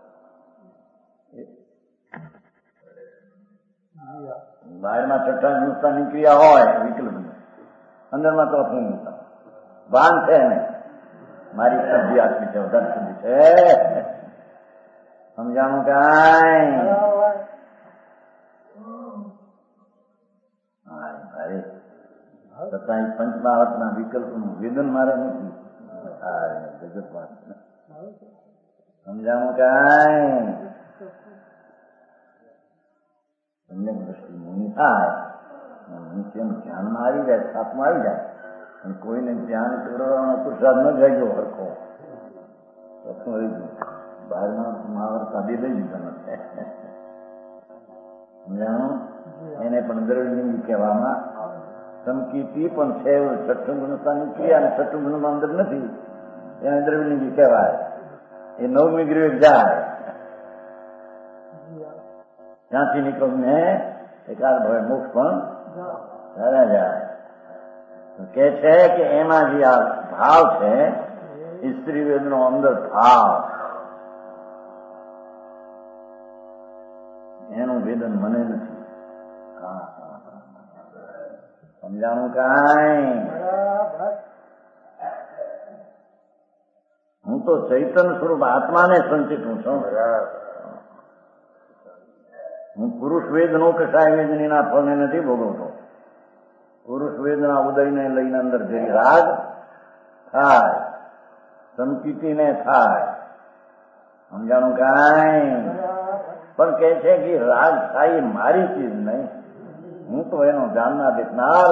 બહારમાં છઠ્ઠા હિંસા ક્રિયા હોય વિકલ્પ અંદરમાં તો શું ભાન છે ને મારી સબ્જી આટલી છે વધારે સુધી છે. સમજાણું કાંઈ? છતાં પંચમહાવતના વિકલ્પનું વેદન મારે નથી. જગત વાત સમજાણું કાંઈ? સમ્યક દ્રષ્ટિ મુનિ થાય નીચેનું ધ્યાનમાં આવી જાય, સ્થાપમાં આવી જાય અને કોઈને ધ્યાન કરવાનો પુરસાદ ન જાગ્યો હરખો તો રહી ગયું. બહારના મહાવર કાઢી લઈ દીધા નથી. સમજાણું? એને પણ દ્રવ્યલિંગી કહેવામાં સંકિતિ પણ છે. છઠ્ઠું ગુણસ્થાનની ક્રિયા અને છઠ્ઠું ગુણમાં અંદર નથી એને દ્રવ્યલિંગી કહેવાય. એ નવમી ગ્રેડ જાય ત્યાંથી નીકળીને એકાદ ભવે મોક્ષ પણ ચાલ્યા જાય. કે છે કે એમાં જે આ ભાવ છે સ્ત્રી વેદનો અંદર ભાવ એનું વેદન મને નથી. સમજાણું કાંઈ? હું તો ચૈતન્ય સ્વરૂપ આત્માને સંચિતું છું. હું પુરુષ વેદનો કશાય વેદનીના ફળને નથી ભોગવતો. પુરુષ વેદના ઉદયને લઈને અંદર જે રાગ થાય સંકિતિને થાય. સમજાણું કાંઈ? પણ કે છે કે રાગ થાય મારી ચીજ નહીં, હું તો એનો જાણના દેખનાર.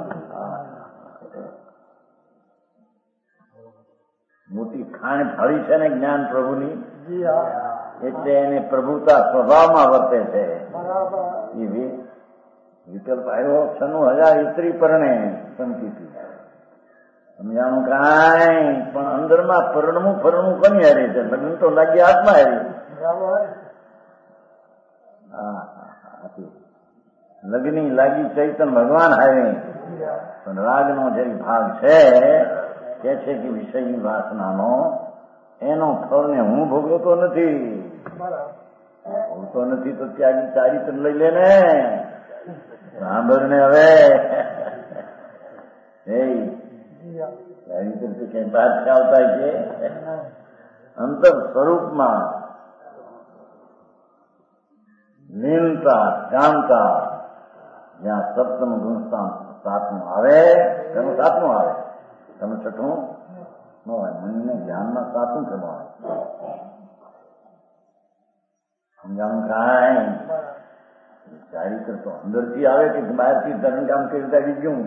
મોટી ખાણ ફળી છે ને જ્ઞાન પ્રભુની, એટલે એને પ્રભુતા સ્વભાવમાં વર્તે છે. એ વિકલ્પ આવ્યો છનું હજાર ઇત્રી પરણે સંકિતિ. સમજાણું કાંઈ? પણ અંદરમાં પરણવું ફરણું કોની હારી છે? લગ્ન તો લાગી આત્મા હારી. હા લગ્ની લાગી ચૈતન ભગવાન હારી. પણ રાગનો જે ભાગ છે કે છે કે વિષયની વાસનાનો એનો ફળને હું ભોગવતો નથી. ભોગવતો નથી તો ત્યાગી ચારિત્ર લઈ લે ને. સાંભળ ને હવે ચારિત્ર તો કઈ બાદ આવતા છે. અંતર સ્વરૂપમાં લીનતા શાંતા જ્યાં સપ્તમ ગુણસ્થાન સાતમું આવે તેનું સાતમું આવે, તમે છઠ્ઠું ન હોય. મનને ધ્યાનમાં સાતમું થતું આવે. સમજાણું કાંઈ? ચારિત્ર તો અંદરથી આવે કે બહારથી તરંગામ કરી આવી ગયું.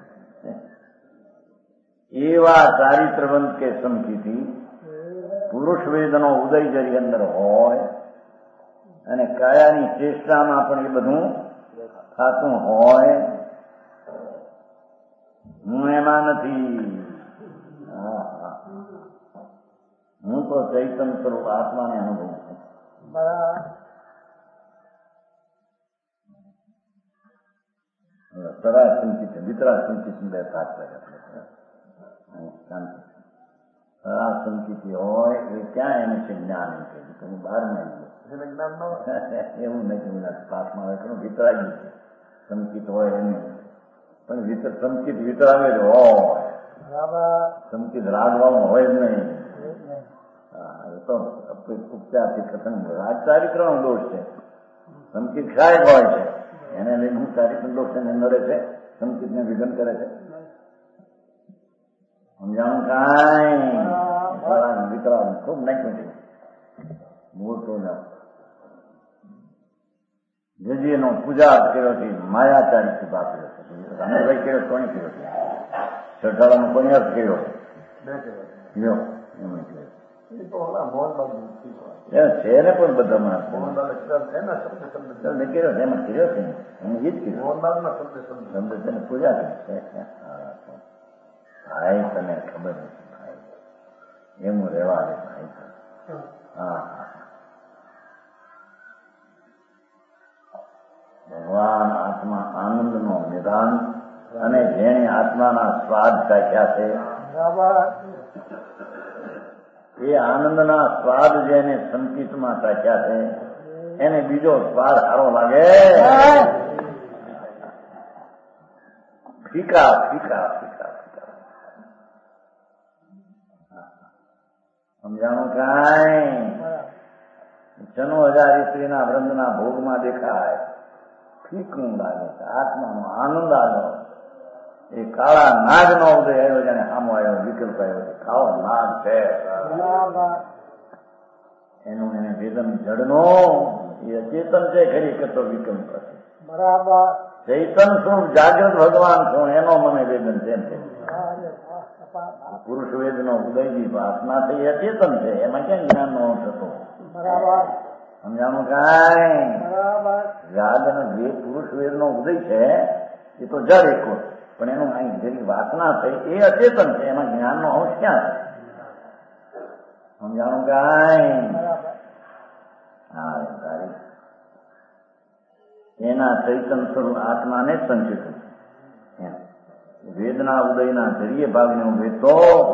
એવા ચારિત્રવંત કે સંકિતિ પુરુષ વેદનો ઉદય જરી અંદર હોય અને કાયાની ચેષ્ટામાં પણ એ બધું થતું હોય. હું એમાં નથી. હું તો ચૈતન્ય સ્વરૂપ આત્માને અનુભવ છું. સરા સંકિત વિતરા સંકિત બે પાક સરા સંકિતિ હોય એ ક્યાં એને છે જ્ઞાન એમ કે તમે બહાર માં એવું નહીં. પાકમાં હોય કે વિતરાગી સંકિત હોય એમ પણ વિતર સંકિત વિતરાગે જ હોય. સંકિત રાગવામાં હોય જ નહીં. એ તો ઉપચારથી કથન રાગ ચારિત્ર નો દોષ છે. સંકિત ક્ષાયક હોય છે એને લઈને હું ચારિત્ર દોષ એને નડે છે, સંકિતને વિઘન કરે છે. સમજાણું કાંઈ? વિતરાગ ખૂબ નાખ્યું મોટો જજીનો પૂજા કર્યો છે, માયાચારી કૃપા કર્યો છે. રામભાઈ કર્યો કોને કર્યો છે? શ્રદ્ધાળાનો કોને અર્થ કર્યો છે? છે ને પણ બધા માણસ મેં કર્યો છે એમાં કર્યો છે એને એ જ કર્યો શબ્દ તેને પૂજા કરી. ભાઈ તને ખબર નથી ભાઈ, એમ રેવા દે ભાઈ. હા ભગવાન આત્મા આનંદનો નિદાન અને જેણે આત્માના સ્વાદ ચાખ્યા છે એ આનંદના સ્વાદ જેને સંકિતમાં ચાખ્યા છે એને બીજો સ્વાદ સારો લાગે? ફીકા ફીકા ફીકા ફીકા. સમજાણું કાંઈ? જનો હજાર સ્ત્રીના વૃંદના ભોગમાં દેખાય ફીકું લાગે છે. આત્માનો આનંદ આવ્યો એ કાળા નાગ નો ઉદય આવ્યો, જેને સામો આવ્યો વિકલ્પ આવ્યો છે. કાળો નાગ છે એનું એને વેદન જડનો એ અચેતન છે ખરી કરતો વિકલ્પ છે. બરાબર ચૈતન સ્વરૂપ જાગૃત ભગવાન છું એનો મને વેદન છે. પુરુષ વેદનો ઉદયજી આત્મા છે એ અચેતન છે, એમાં ક્યાં જ્ઞાન નો થતો. બરાબર સમજાણું કાંઈ? રાગ અને જે પુરુષ વેદનો ઉદય છે એ તો જડ એકો, પણ એનું અહીં જેની વાસના છે એ અચેતન છે, એમાં જ્ઞાનનો અંશ ક્યાં છે? સમજાણું કાંઈ હા તારી એના ચૈતન સ્વરૂપ આત્માને જ સંચિત છે. વેદના ઉદયના જરીએ ભાગને ઉભે તો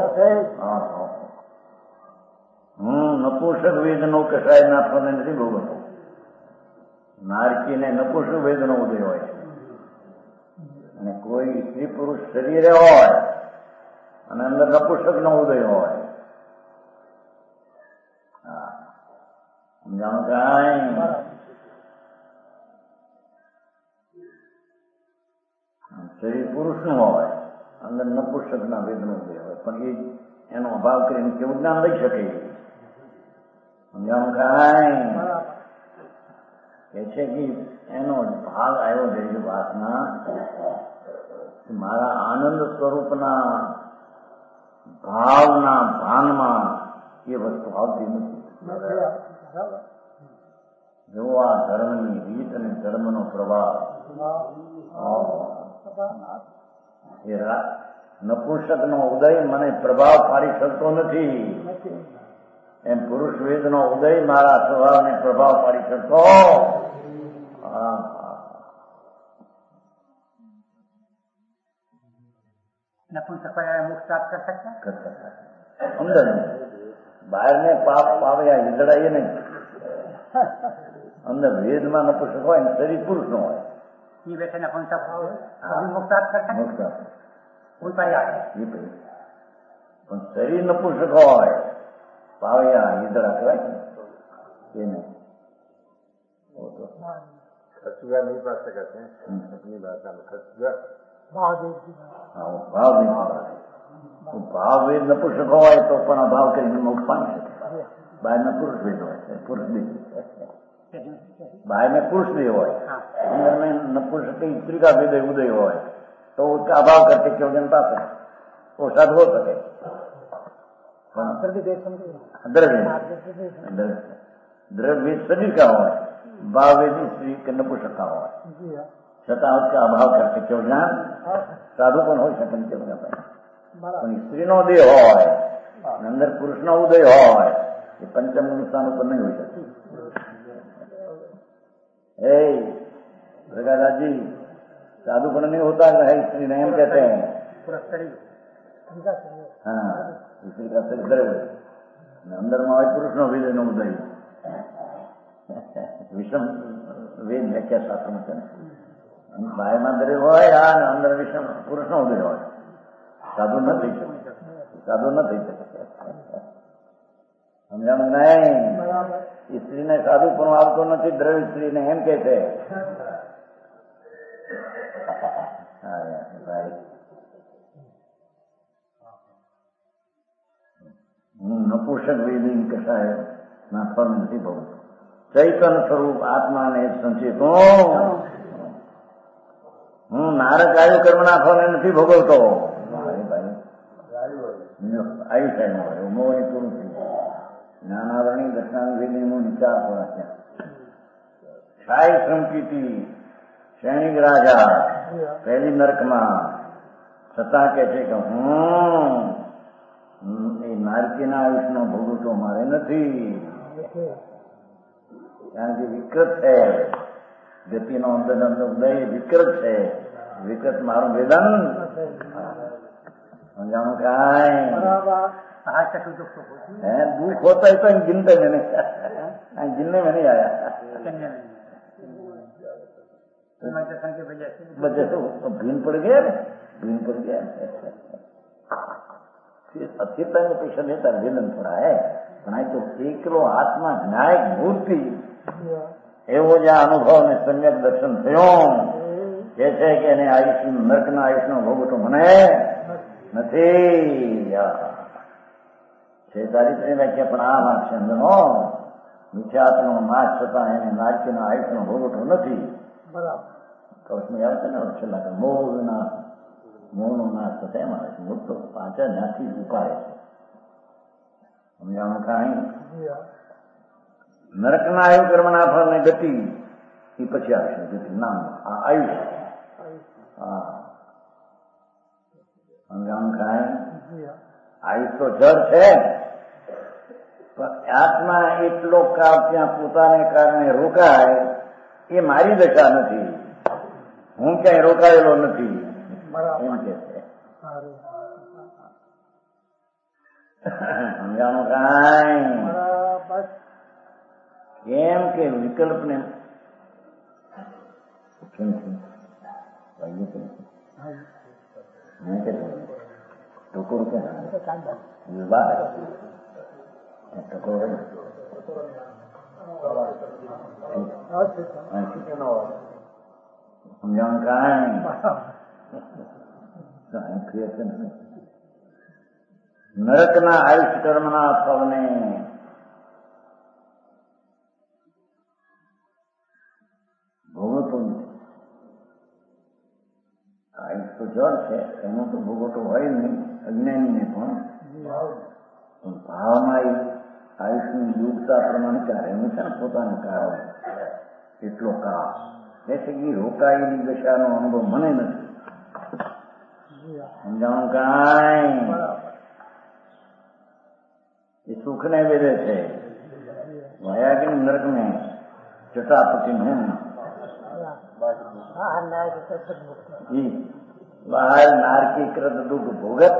હું નપુંસક વેદનો કસાય નાખવાને નથી ભોગવતો. નારકીને નપુંસક વેદનો ઉદય હોય અને કોઈ સ્ત્રી પુરુષ શરીરે હોય અને અંદર નપુંસક નો ઉદય હોય. હા સમજાણું કાંઈ શરીર પુરુષ નું હોય અંદર નપુંસક ના વેદ નો ઉદય હોય પણ એ એનો અભાવ કરીને કેવું જ્ઞાન લઈ શકે. સમજાણું કાંઈ કે છે કે એનો ભાગ આવ્યો છે વાતના મારા આનંદ સ્વરૂપના ભાવના ભાનમાં એ વસ્તુ આવતી નથી. જો આ ધર્મની રીત અને ધર્મનો પ્રભાવ એ નપુંસક નો ઉદય મને પ્રભાવ પાડી શકતો નથી એમ પુરુષ વેદ નો ઉદય મારા સ્વભાવને પ્રભાવ પાડી શકતો. नपुंसक मुक्त प्राप्त कर सकते हैं कर सकता है अंदर बाहर में पाप पाव्या हिजड़ाइए नहीं. अंदर वेद में नपुंसक हो शरीर पुरुष नो હોય ये वैसे नपुंसक हो मुक्त प्राप्त कर सकते मुक्त कोई पर्याय ये પણ શરીર નપુંસક હોય પાવ્યા હિજડા કહેવાય એ નહીં. वो तो खसुआ नहीं पा सकते हैं अपनी भाषा में खसुआ ભાવ ભાવ વેદ નપુંસક હોય તો પણ અભાવ કરીને મોક્ષ પામી શકે. બહાર પુરુષ વેદ હોય પુરુષ દેહ બહાર પુરુષ દેહ હોય અંદર में नपुंसक स्त्री का वेद उदय હોય तो उसका अभाव करके क्यों जनता से वो साध हो सके. द्रव्य शरीर का हो भाव वेद स्त्री के नपुंसक का हो છતાં उसका અભાવ કરશે કેવું જ્ઞાન સાધુ પણ હોય શકે કેવું પણ સ્ત્રીનો દેહ હોય અંદર પુરુષનો ઉદય હોય એ પંચમ સ્થાન ઉપર નહીં હોય શકે. ए प्रकाश जी साधु पण नहीं होता है स्त्री ने हम कहते हैं हाँ स्त्री का शरीर द्रव्य अंदर में હોય પુરુષનો વેદ નો ઉદય વિષમ વેદ વ્યાખ્યા શાસ્ત્રમાં છે ને બાયમાં દ્રવ્ય હોય અને અંદર વિષમ પુરુષનો ઉદય હોય સાધુ ન થઈ શકે સાધુ ન થઈ શકે. સમજાણું નહીં. સ્ત્રીને સાધુ પણ આવતો નથી દ્રવ્ય સ્ત્રીને એમ કે છે હું નપુંસક વેદી કસાય નાખવા નથી ભોગવતો. ચૈતન સ્વરૂપ આત્માને સંચિત હું નારક આયુ કર્મ નાખવાને નથી ભોગવતો. આયુષ મોહી પૂરું થયું જ્ઞાનાવરણી દર્શનાની વેદીનું વિચાર રાખ્યા. શાહી શ્રમકીર્તિ સૈનિક રાજા પહેલી નરકમાં છતાં કે છે કે હું એ નારકીના આયુષનો ભોગવતો મારે નથી કારણ કે વિકૃત છે ગતિનો અંદર અંદર ઉદય વિકૃત છે વિકૃત મારું વેદન સમજાણું કાંઈ है दुख होता है तो गिनते में नहीं गिनने में नहीं आया वजह से उसको भीन पड़ गया भीन पड़ गया अचेतन पेक्षा लेता वेदन थोड़ा है પણ તો એકલો આત્મા ન્યાયક મૂર્તિ એવો જે અનુભવ ને સમ્યક દર્શન થયો કે છે કે એને આયુષ્ય નર્કના આયુષ્યનો ભોગવતો મને નથી. ચારિત્ર્ય વ્યાખ્યા પણ આ વાત છે અંદરનો મિથ્યાત્મનો નાશ છતાં એને નારકીના આયુષ્યનો ભોગવતો નથી. કૌશમાં આવે છે ને છેલ્લા મોહ વિનાશ મોહનો નાશ થતા એમાં આવે છે મોટો પાછા જ્યાંથી ઉપાડે છે. સમજાણું કાંઈ નરકના આયુ કર્મના ફળને ગતિ એ પછી આવશે ગતિ નામ આ આયુષ. હા સમજાણું કાંઈ આયુષ તો જળ છે આત્મા એટલો કાળ ત્યાં પોતાને કારણે રોકાય એ મારી દશા નથી, હું ક્યાંય રોકાયેલો નથી એમ કે છે. સમજાણું કાંઈ? કેમ કે વિકલ્પને કેમ છે ટકોર સમજાણું કાંઈ? નરકના આયુષ કર્મના ફળને ભોગવતું નથી. આયુષ તો જળ છે, એનું તો ભોગવતું હોય નહીં અજ્ઞાનીને પણ. ભાવમાં આયુષની યોગતા પ્રમાણે કાર્ય એનું છે ને પોતાનું કારણ એટલો કાળ એટલે કે રોકાયેલી દશાનો અનુભવ મને નથી. સમજાણું કાંઈ? એ સુખને વેદે છે વયાગ્નિ નરક में चटापटी में बाहर नारकी कृत दुख भोगत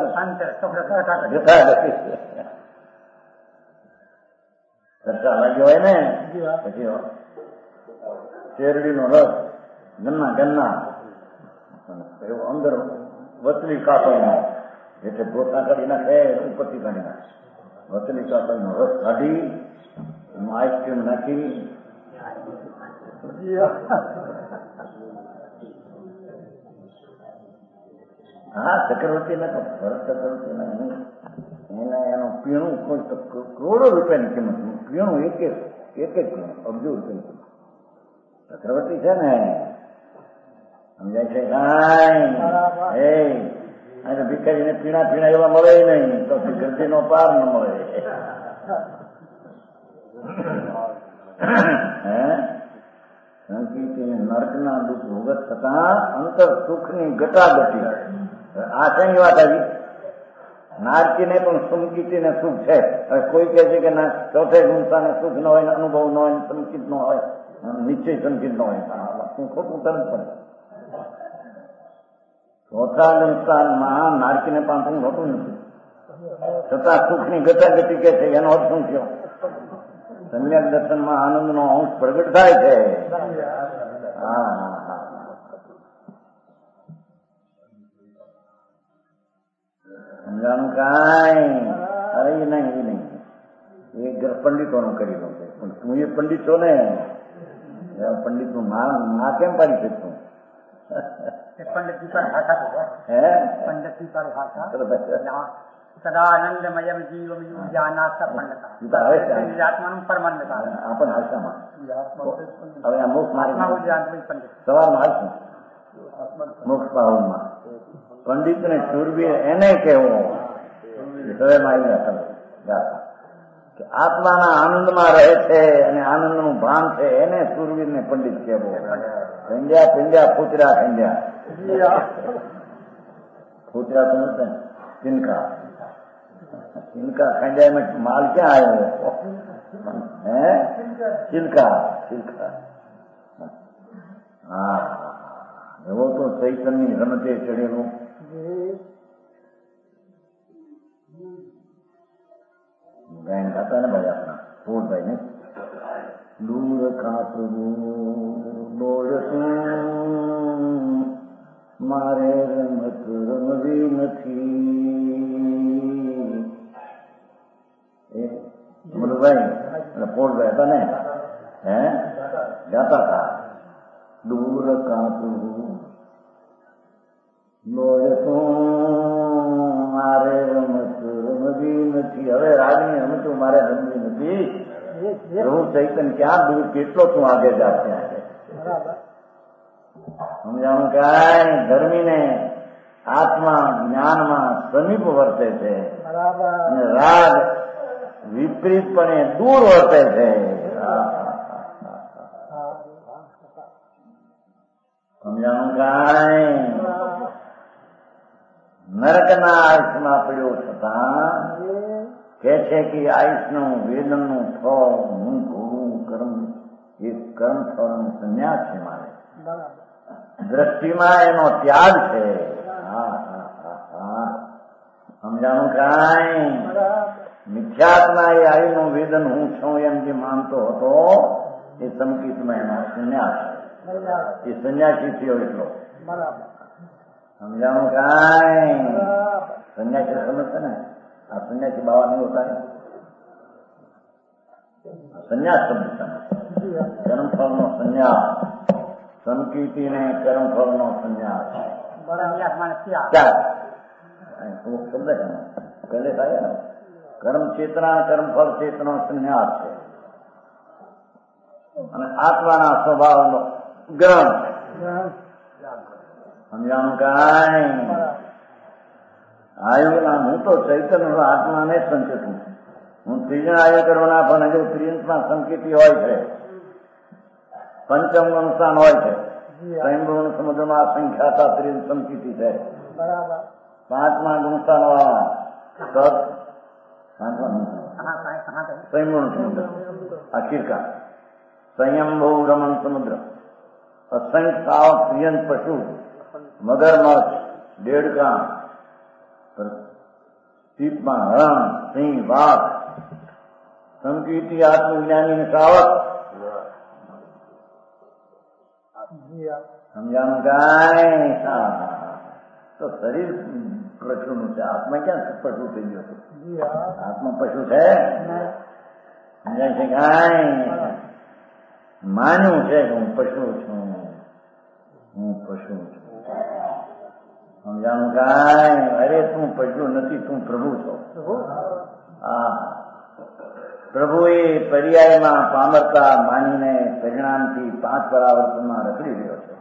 ચર્ચા લાગ્યો હોય ને પછી શેરડીનો રસ ગન્ના ગન્ના એવું અંદર વચલી કાપડીનો એટલે ભોથા કાઢી નાખે ઉપરથી કાઢી નાખે વચલી કાપડીનો રસ કાઢી એમાં આઈસ્ક્રીમ નાખી હા ચક્રવર્તી ના ભરત ચક્રવર્તી ના એને એનું પીણું કોઈ કરોડો રૂપિયાની કિંમત પીણું એક એક એક એક અબજો રૂપિયાની કિંમત ચક્રવર્તી છે ને સમજાય છે કાંઈ? એ ભિખારીને પીણા પીણા એવા મળે નહીં તો ગરદી નો પાર ન મળે. હે નર્કના દુઃખ ભોગત થતા અંતર સુખની ગટાગટી. આ શેની વાત આવી? નારકીને પણ સંકિતને સુખ છે. હવે કોઈ કહે છે કે ના ચોથે ગુણતાને સુખ ન હોય, અનુભવ ન હોય, સંકિત ન હોય, નિશ્ચય સંકિત ન હોય, શું ખોટું તરત પડે. ચોથા ગુણસ્થાનમાં નારકીને પણ હોતું નથી છતાં સુખની ગટાગટી કે છે. એનો અર્થ શું થયો? સમ્યક દર્શનમાં આનંદનો અંશ પ્રગટ થાય છે. હા હા હા સમજાણું કાંઈ? અરે એ નહીં એ નહીં એ પંડિતોનું કરેલું છે. પણ તું એ પંડિત છો ને, પંડિત નું ના કેમ પાડી શકતું? पंडित जी पर भाषा तो है पंडित जी पर भाषा સદાનંદમયમ જીવમ જાના પંડિતાત્માનું પરમાનંદતા આપણ હાલશામાં હવે આ મોક્ષ માર્ગ સવારમાં હાલશું મોક્ષ પાવનમાં પંડિત ને શૂરવીર એને કહેવું હૃદયમાં આવી આત્માના આનંદમાં રહે છે અને આનંદનું ભાન છે એને શૂરવીર ને પંડિત કહેવો. ખંડ્યા પિંડ્યા ફૂતરા ખંડ્યા ફૂતરા સમજते तिनका तिनका खंडा में माल क्या आया है? चिल्का चिल्का. हाँ वो तो चैतन्य रमते चढ़ेલું ગાયન ગાતા ને ભાઈ આપણા ફોડભાઈ ને દૂર ખાતરું બોલતું મારે રમત રમવી નથી. મનુભાઈ અને પોળભાઈ હતા ને હે ગાતા હતા દૂર કાતું બોલતું મારે રમત રમવી નથી. હવે રાજની રમતું મારે રમવી નથી. હું ચૈતન્ય ક્યાં દૂર કેટલો તું આગે જા ત્યાં સમજાણું કાંઈ? ધર્મીને આત્મા જ્ઞાનમાં સમીપ વર્તે છે અને રાગ વિપરીતપણે દૂર વર્તે છે. સમજાણું કાંઈ? નરકના આયુષમાં પડ્યો છતાં કહે છે કે આયુષનું વેદનનું ફળ હું ભોગવું કર્મ એ કર્મ ફળનો સંન્યાસ છે મારે. દ્રષ્ટિમાં એનો ત્યાગ છે. હા હા હા હા સમજાણું કાંઈ? મિથ્યાત્મા એ આયુનું વેદન હું છું એમ જે માનતો હતો એ સંકિતમાં એનો સંન્યાસ છે. એ સંન્યાસી થયો એટલો. સમજાણું કાંઈ? સંન્યાસી સમજશે ને? આ સંન્યાસી બાવા નહીં હોતા है संन्यास शब्द समझ कर्मफल नो संन्यास संकीर्ति ने कर्मफल नो संन्यास क्या वो शब्द है ना पहले था ना कर्म चेतना कर्मफल चेतनो संन्यास है અને આત્માના સ્વભાવનો ગ્રહણ સમજાણું કાંઈ? આયુના હું તો ચૈતન્ય આત્માને જ સંકેત છું. હું ત્રીજા આયુ કરવાના પણ હજુ ત્રિયંતમાં સંકેતી હોય છે. પંચમ ગુણ સ્થાન હોય છે. સંયમ ગુણ સમુદ્રમાં સંખ્યાતા ત્રિયંત સંકેતી છે. પાંચમા ગુણ સ્થાન વાળા પાંચમા ગુણ સંયમ ગુણ સમુદ્ર आखिर का संयंभू रमन समुद्र असंख्य सावक प्रियंत पशु मगरमच्छ डेढ़का सीपमा हरण सिंह बाघ संकीर्ति आत्मज्ञानी ने सावक समझाना गाय तो शरीर पशु से आत्मा क्या पशु થઈ ગયો છે? आत्मा पशु है समझाय છે ગાય માન્યું છે કે હું પશુ છું હું પશુ છું સમજાણું કાંઈ? અરે તું પશુ નથી તું પ્રભુ છો. હા પ્રભુએ પર્યાયમાં પામરતા માનીને પરિણામથી પાંચ પરાવર્તનમાં રખડી રહ્યો છે.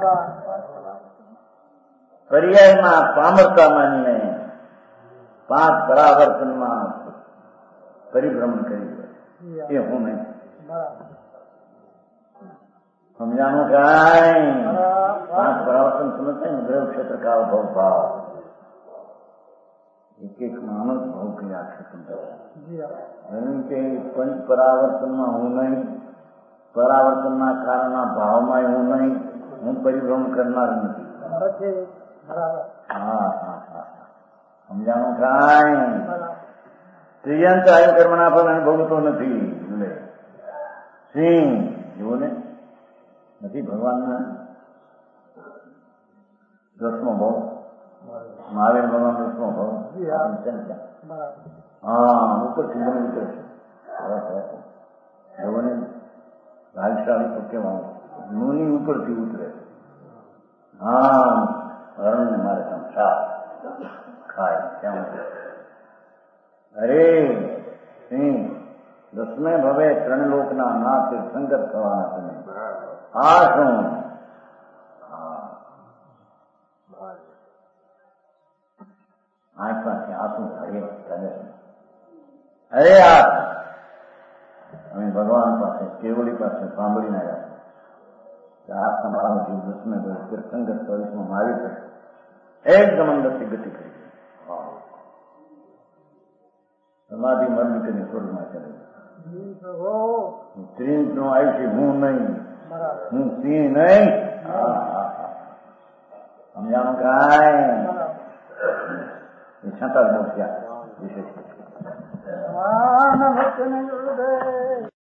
પર્યાયમાં પામરતા માનીને પાંચ પરાવર્તનમાં પરિભ્રમણ કરી રહ્યો એ હું નહીં. समझाना कांई? पांच परावर्तन समझते हैं ग्रह क्षेत्र का अनुभव भाव एक एक मानव भाव की आंखें सुनते हैं के पंच परावर्तन में हूं नहीं परावर्तन कारण भाव में हूं नहीं हूँ परिभ्रमण करना नहीं. हाँ हाँ हाँ समझाना कांई? त्रियंत आयु कर्मना फल अनुभवतो નથી. સિંહ જુઓ ને નથી ભગવાનના દસમો ભાવ મહાવીર ભગવાન દસમો ભાવ છે ને ત્યાં. હા ઉપર ચિંતન ઉતરે છે ભગવાને ભાગશાળી તો કેવાનું મુનિ ઉપરથી ઉતરે. હા હરણને મારે там છાપ ખાય ત્યાં અરે સિંહ દસમે ભવે ત્રણ લોકના ના તીર્થંકર થવાના તમે. આ શું? આંખમાંથી આંસુ અરે અરે આ અમે ભગવાન પાસે કેવડી પાસે સાંભળીને આવ્યા આ તમારો જીવ દસમે ભવે તીર્થંકર ચોવીસમાં મારી થશે એકદમ અંદરથી ગતિ કરી સમાધિ મર્મ કરીને સ્વર્ગમાં ચલે. ત્રિંત નું આયુષ્ય હું નહીં હું સિંહ નહીં. સમજાણું કાંઈ? એ છતાં જ બોલ ક્યાં વિશેષ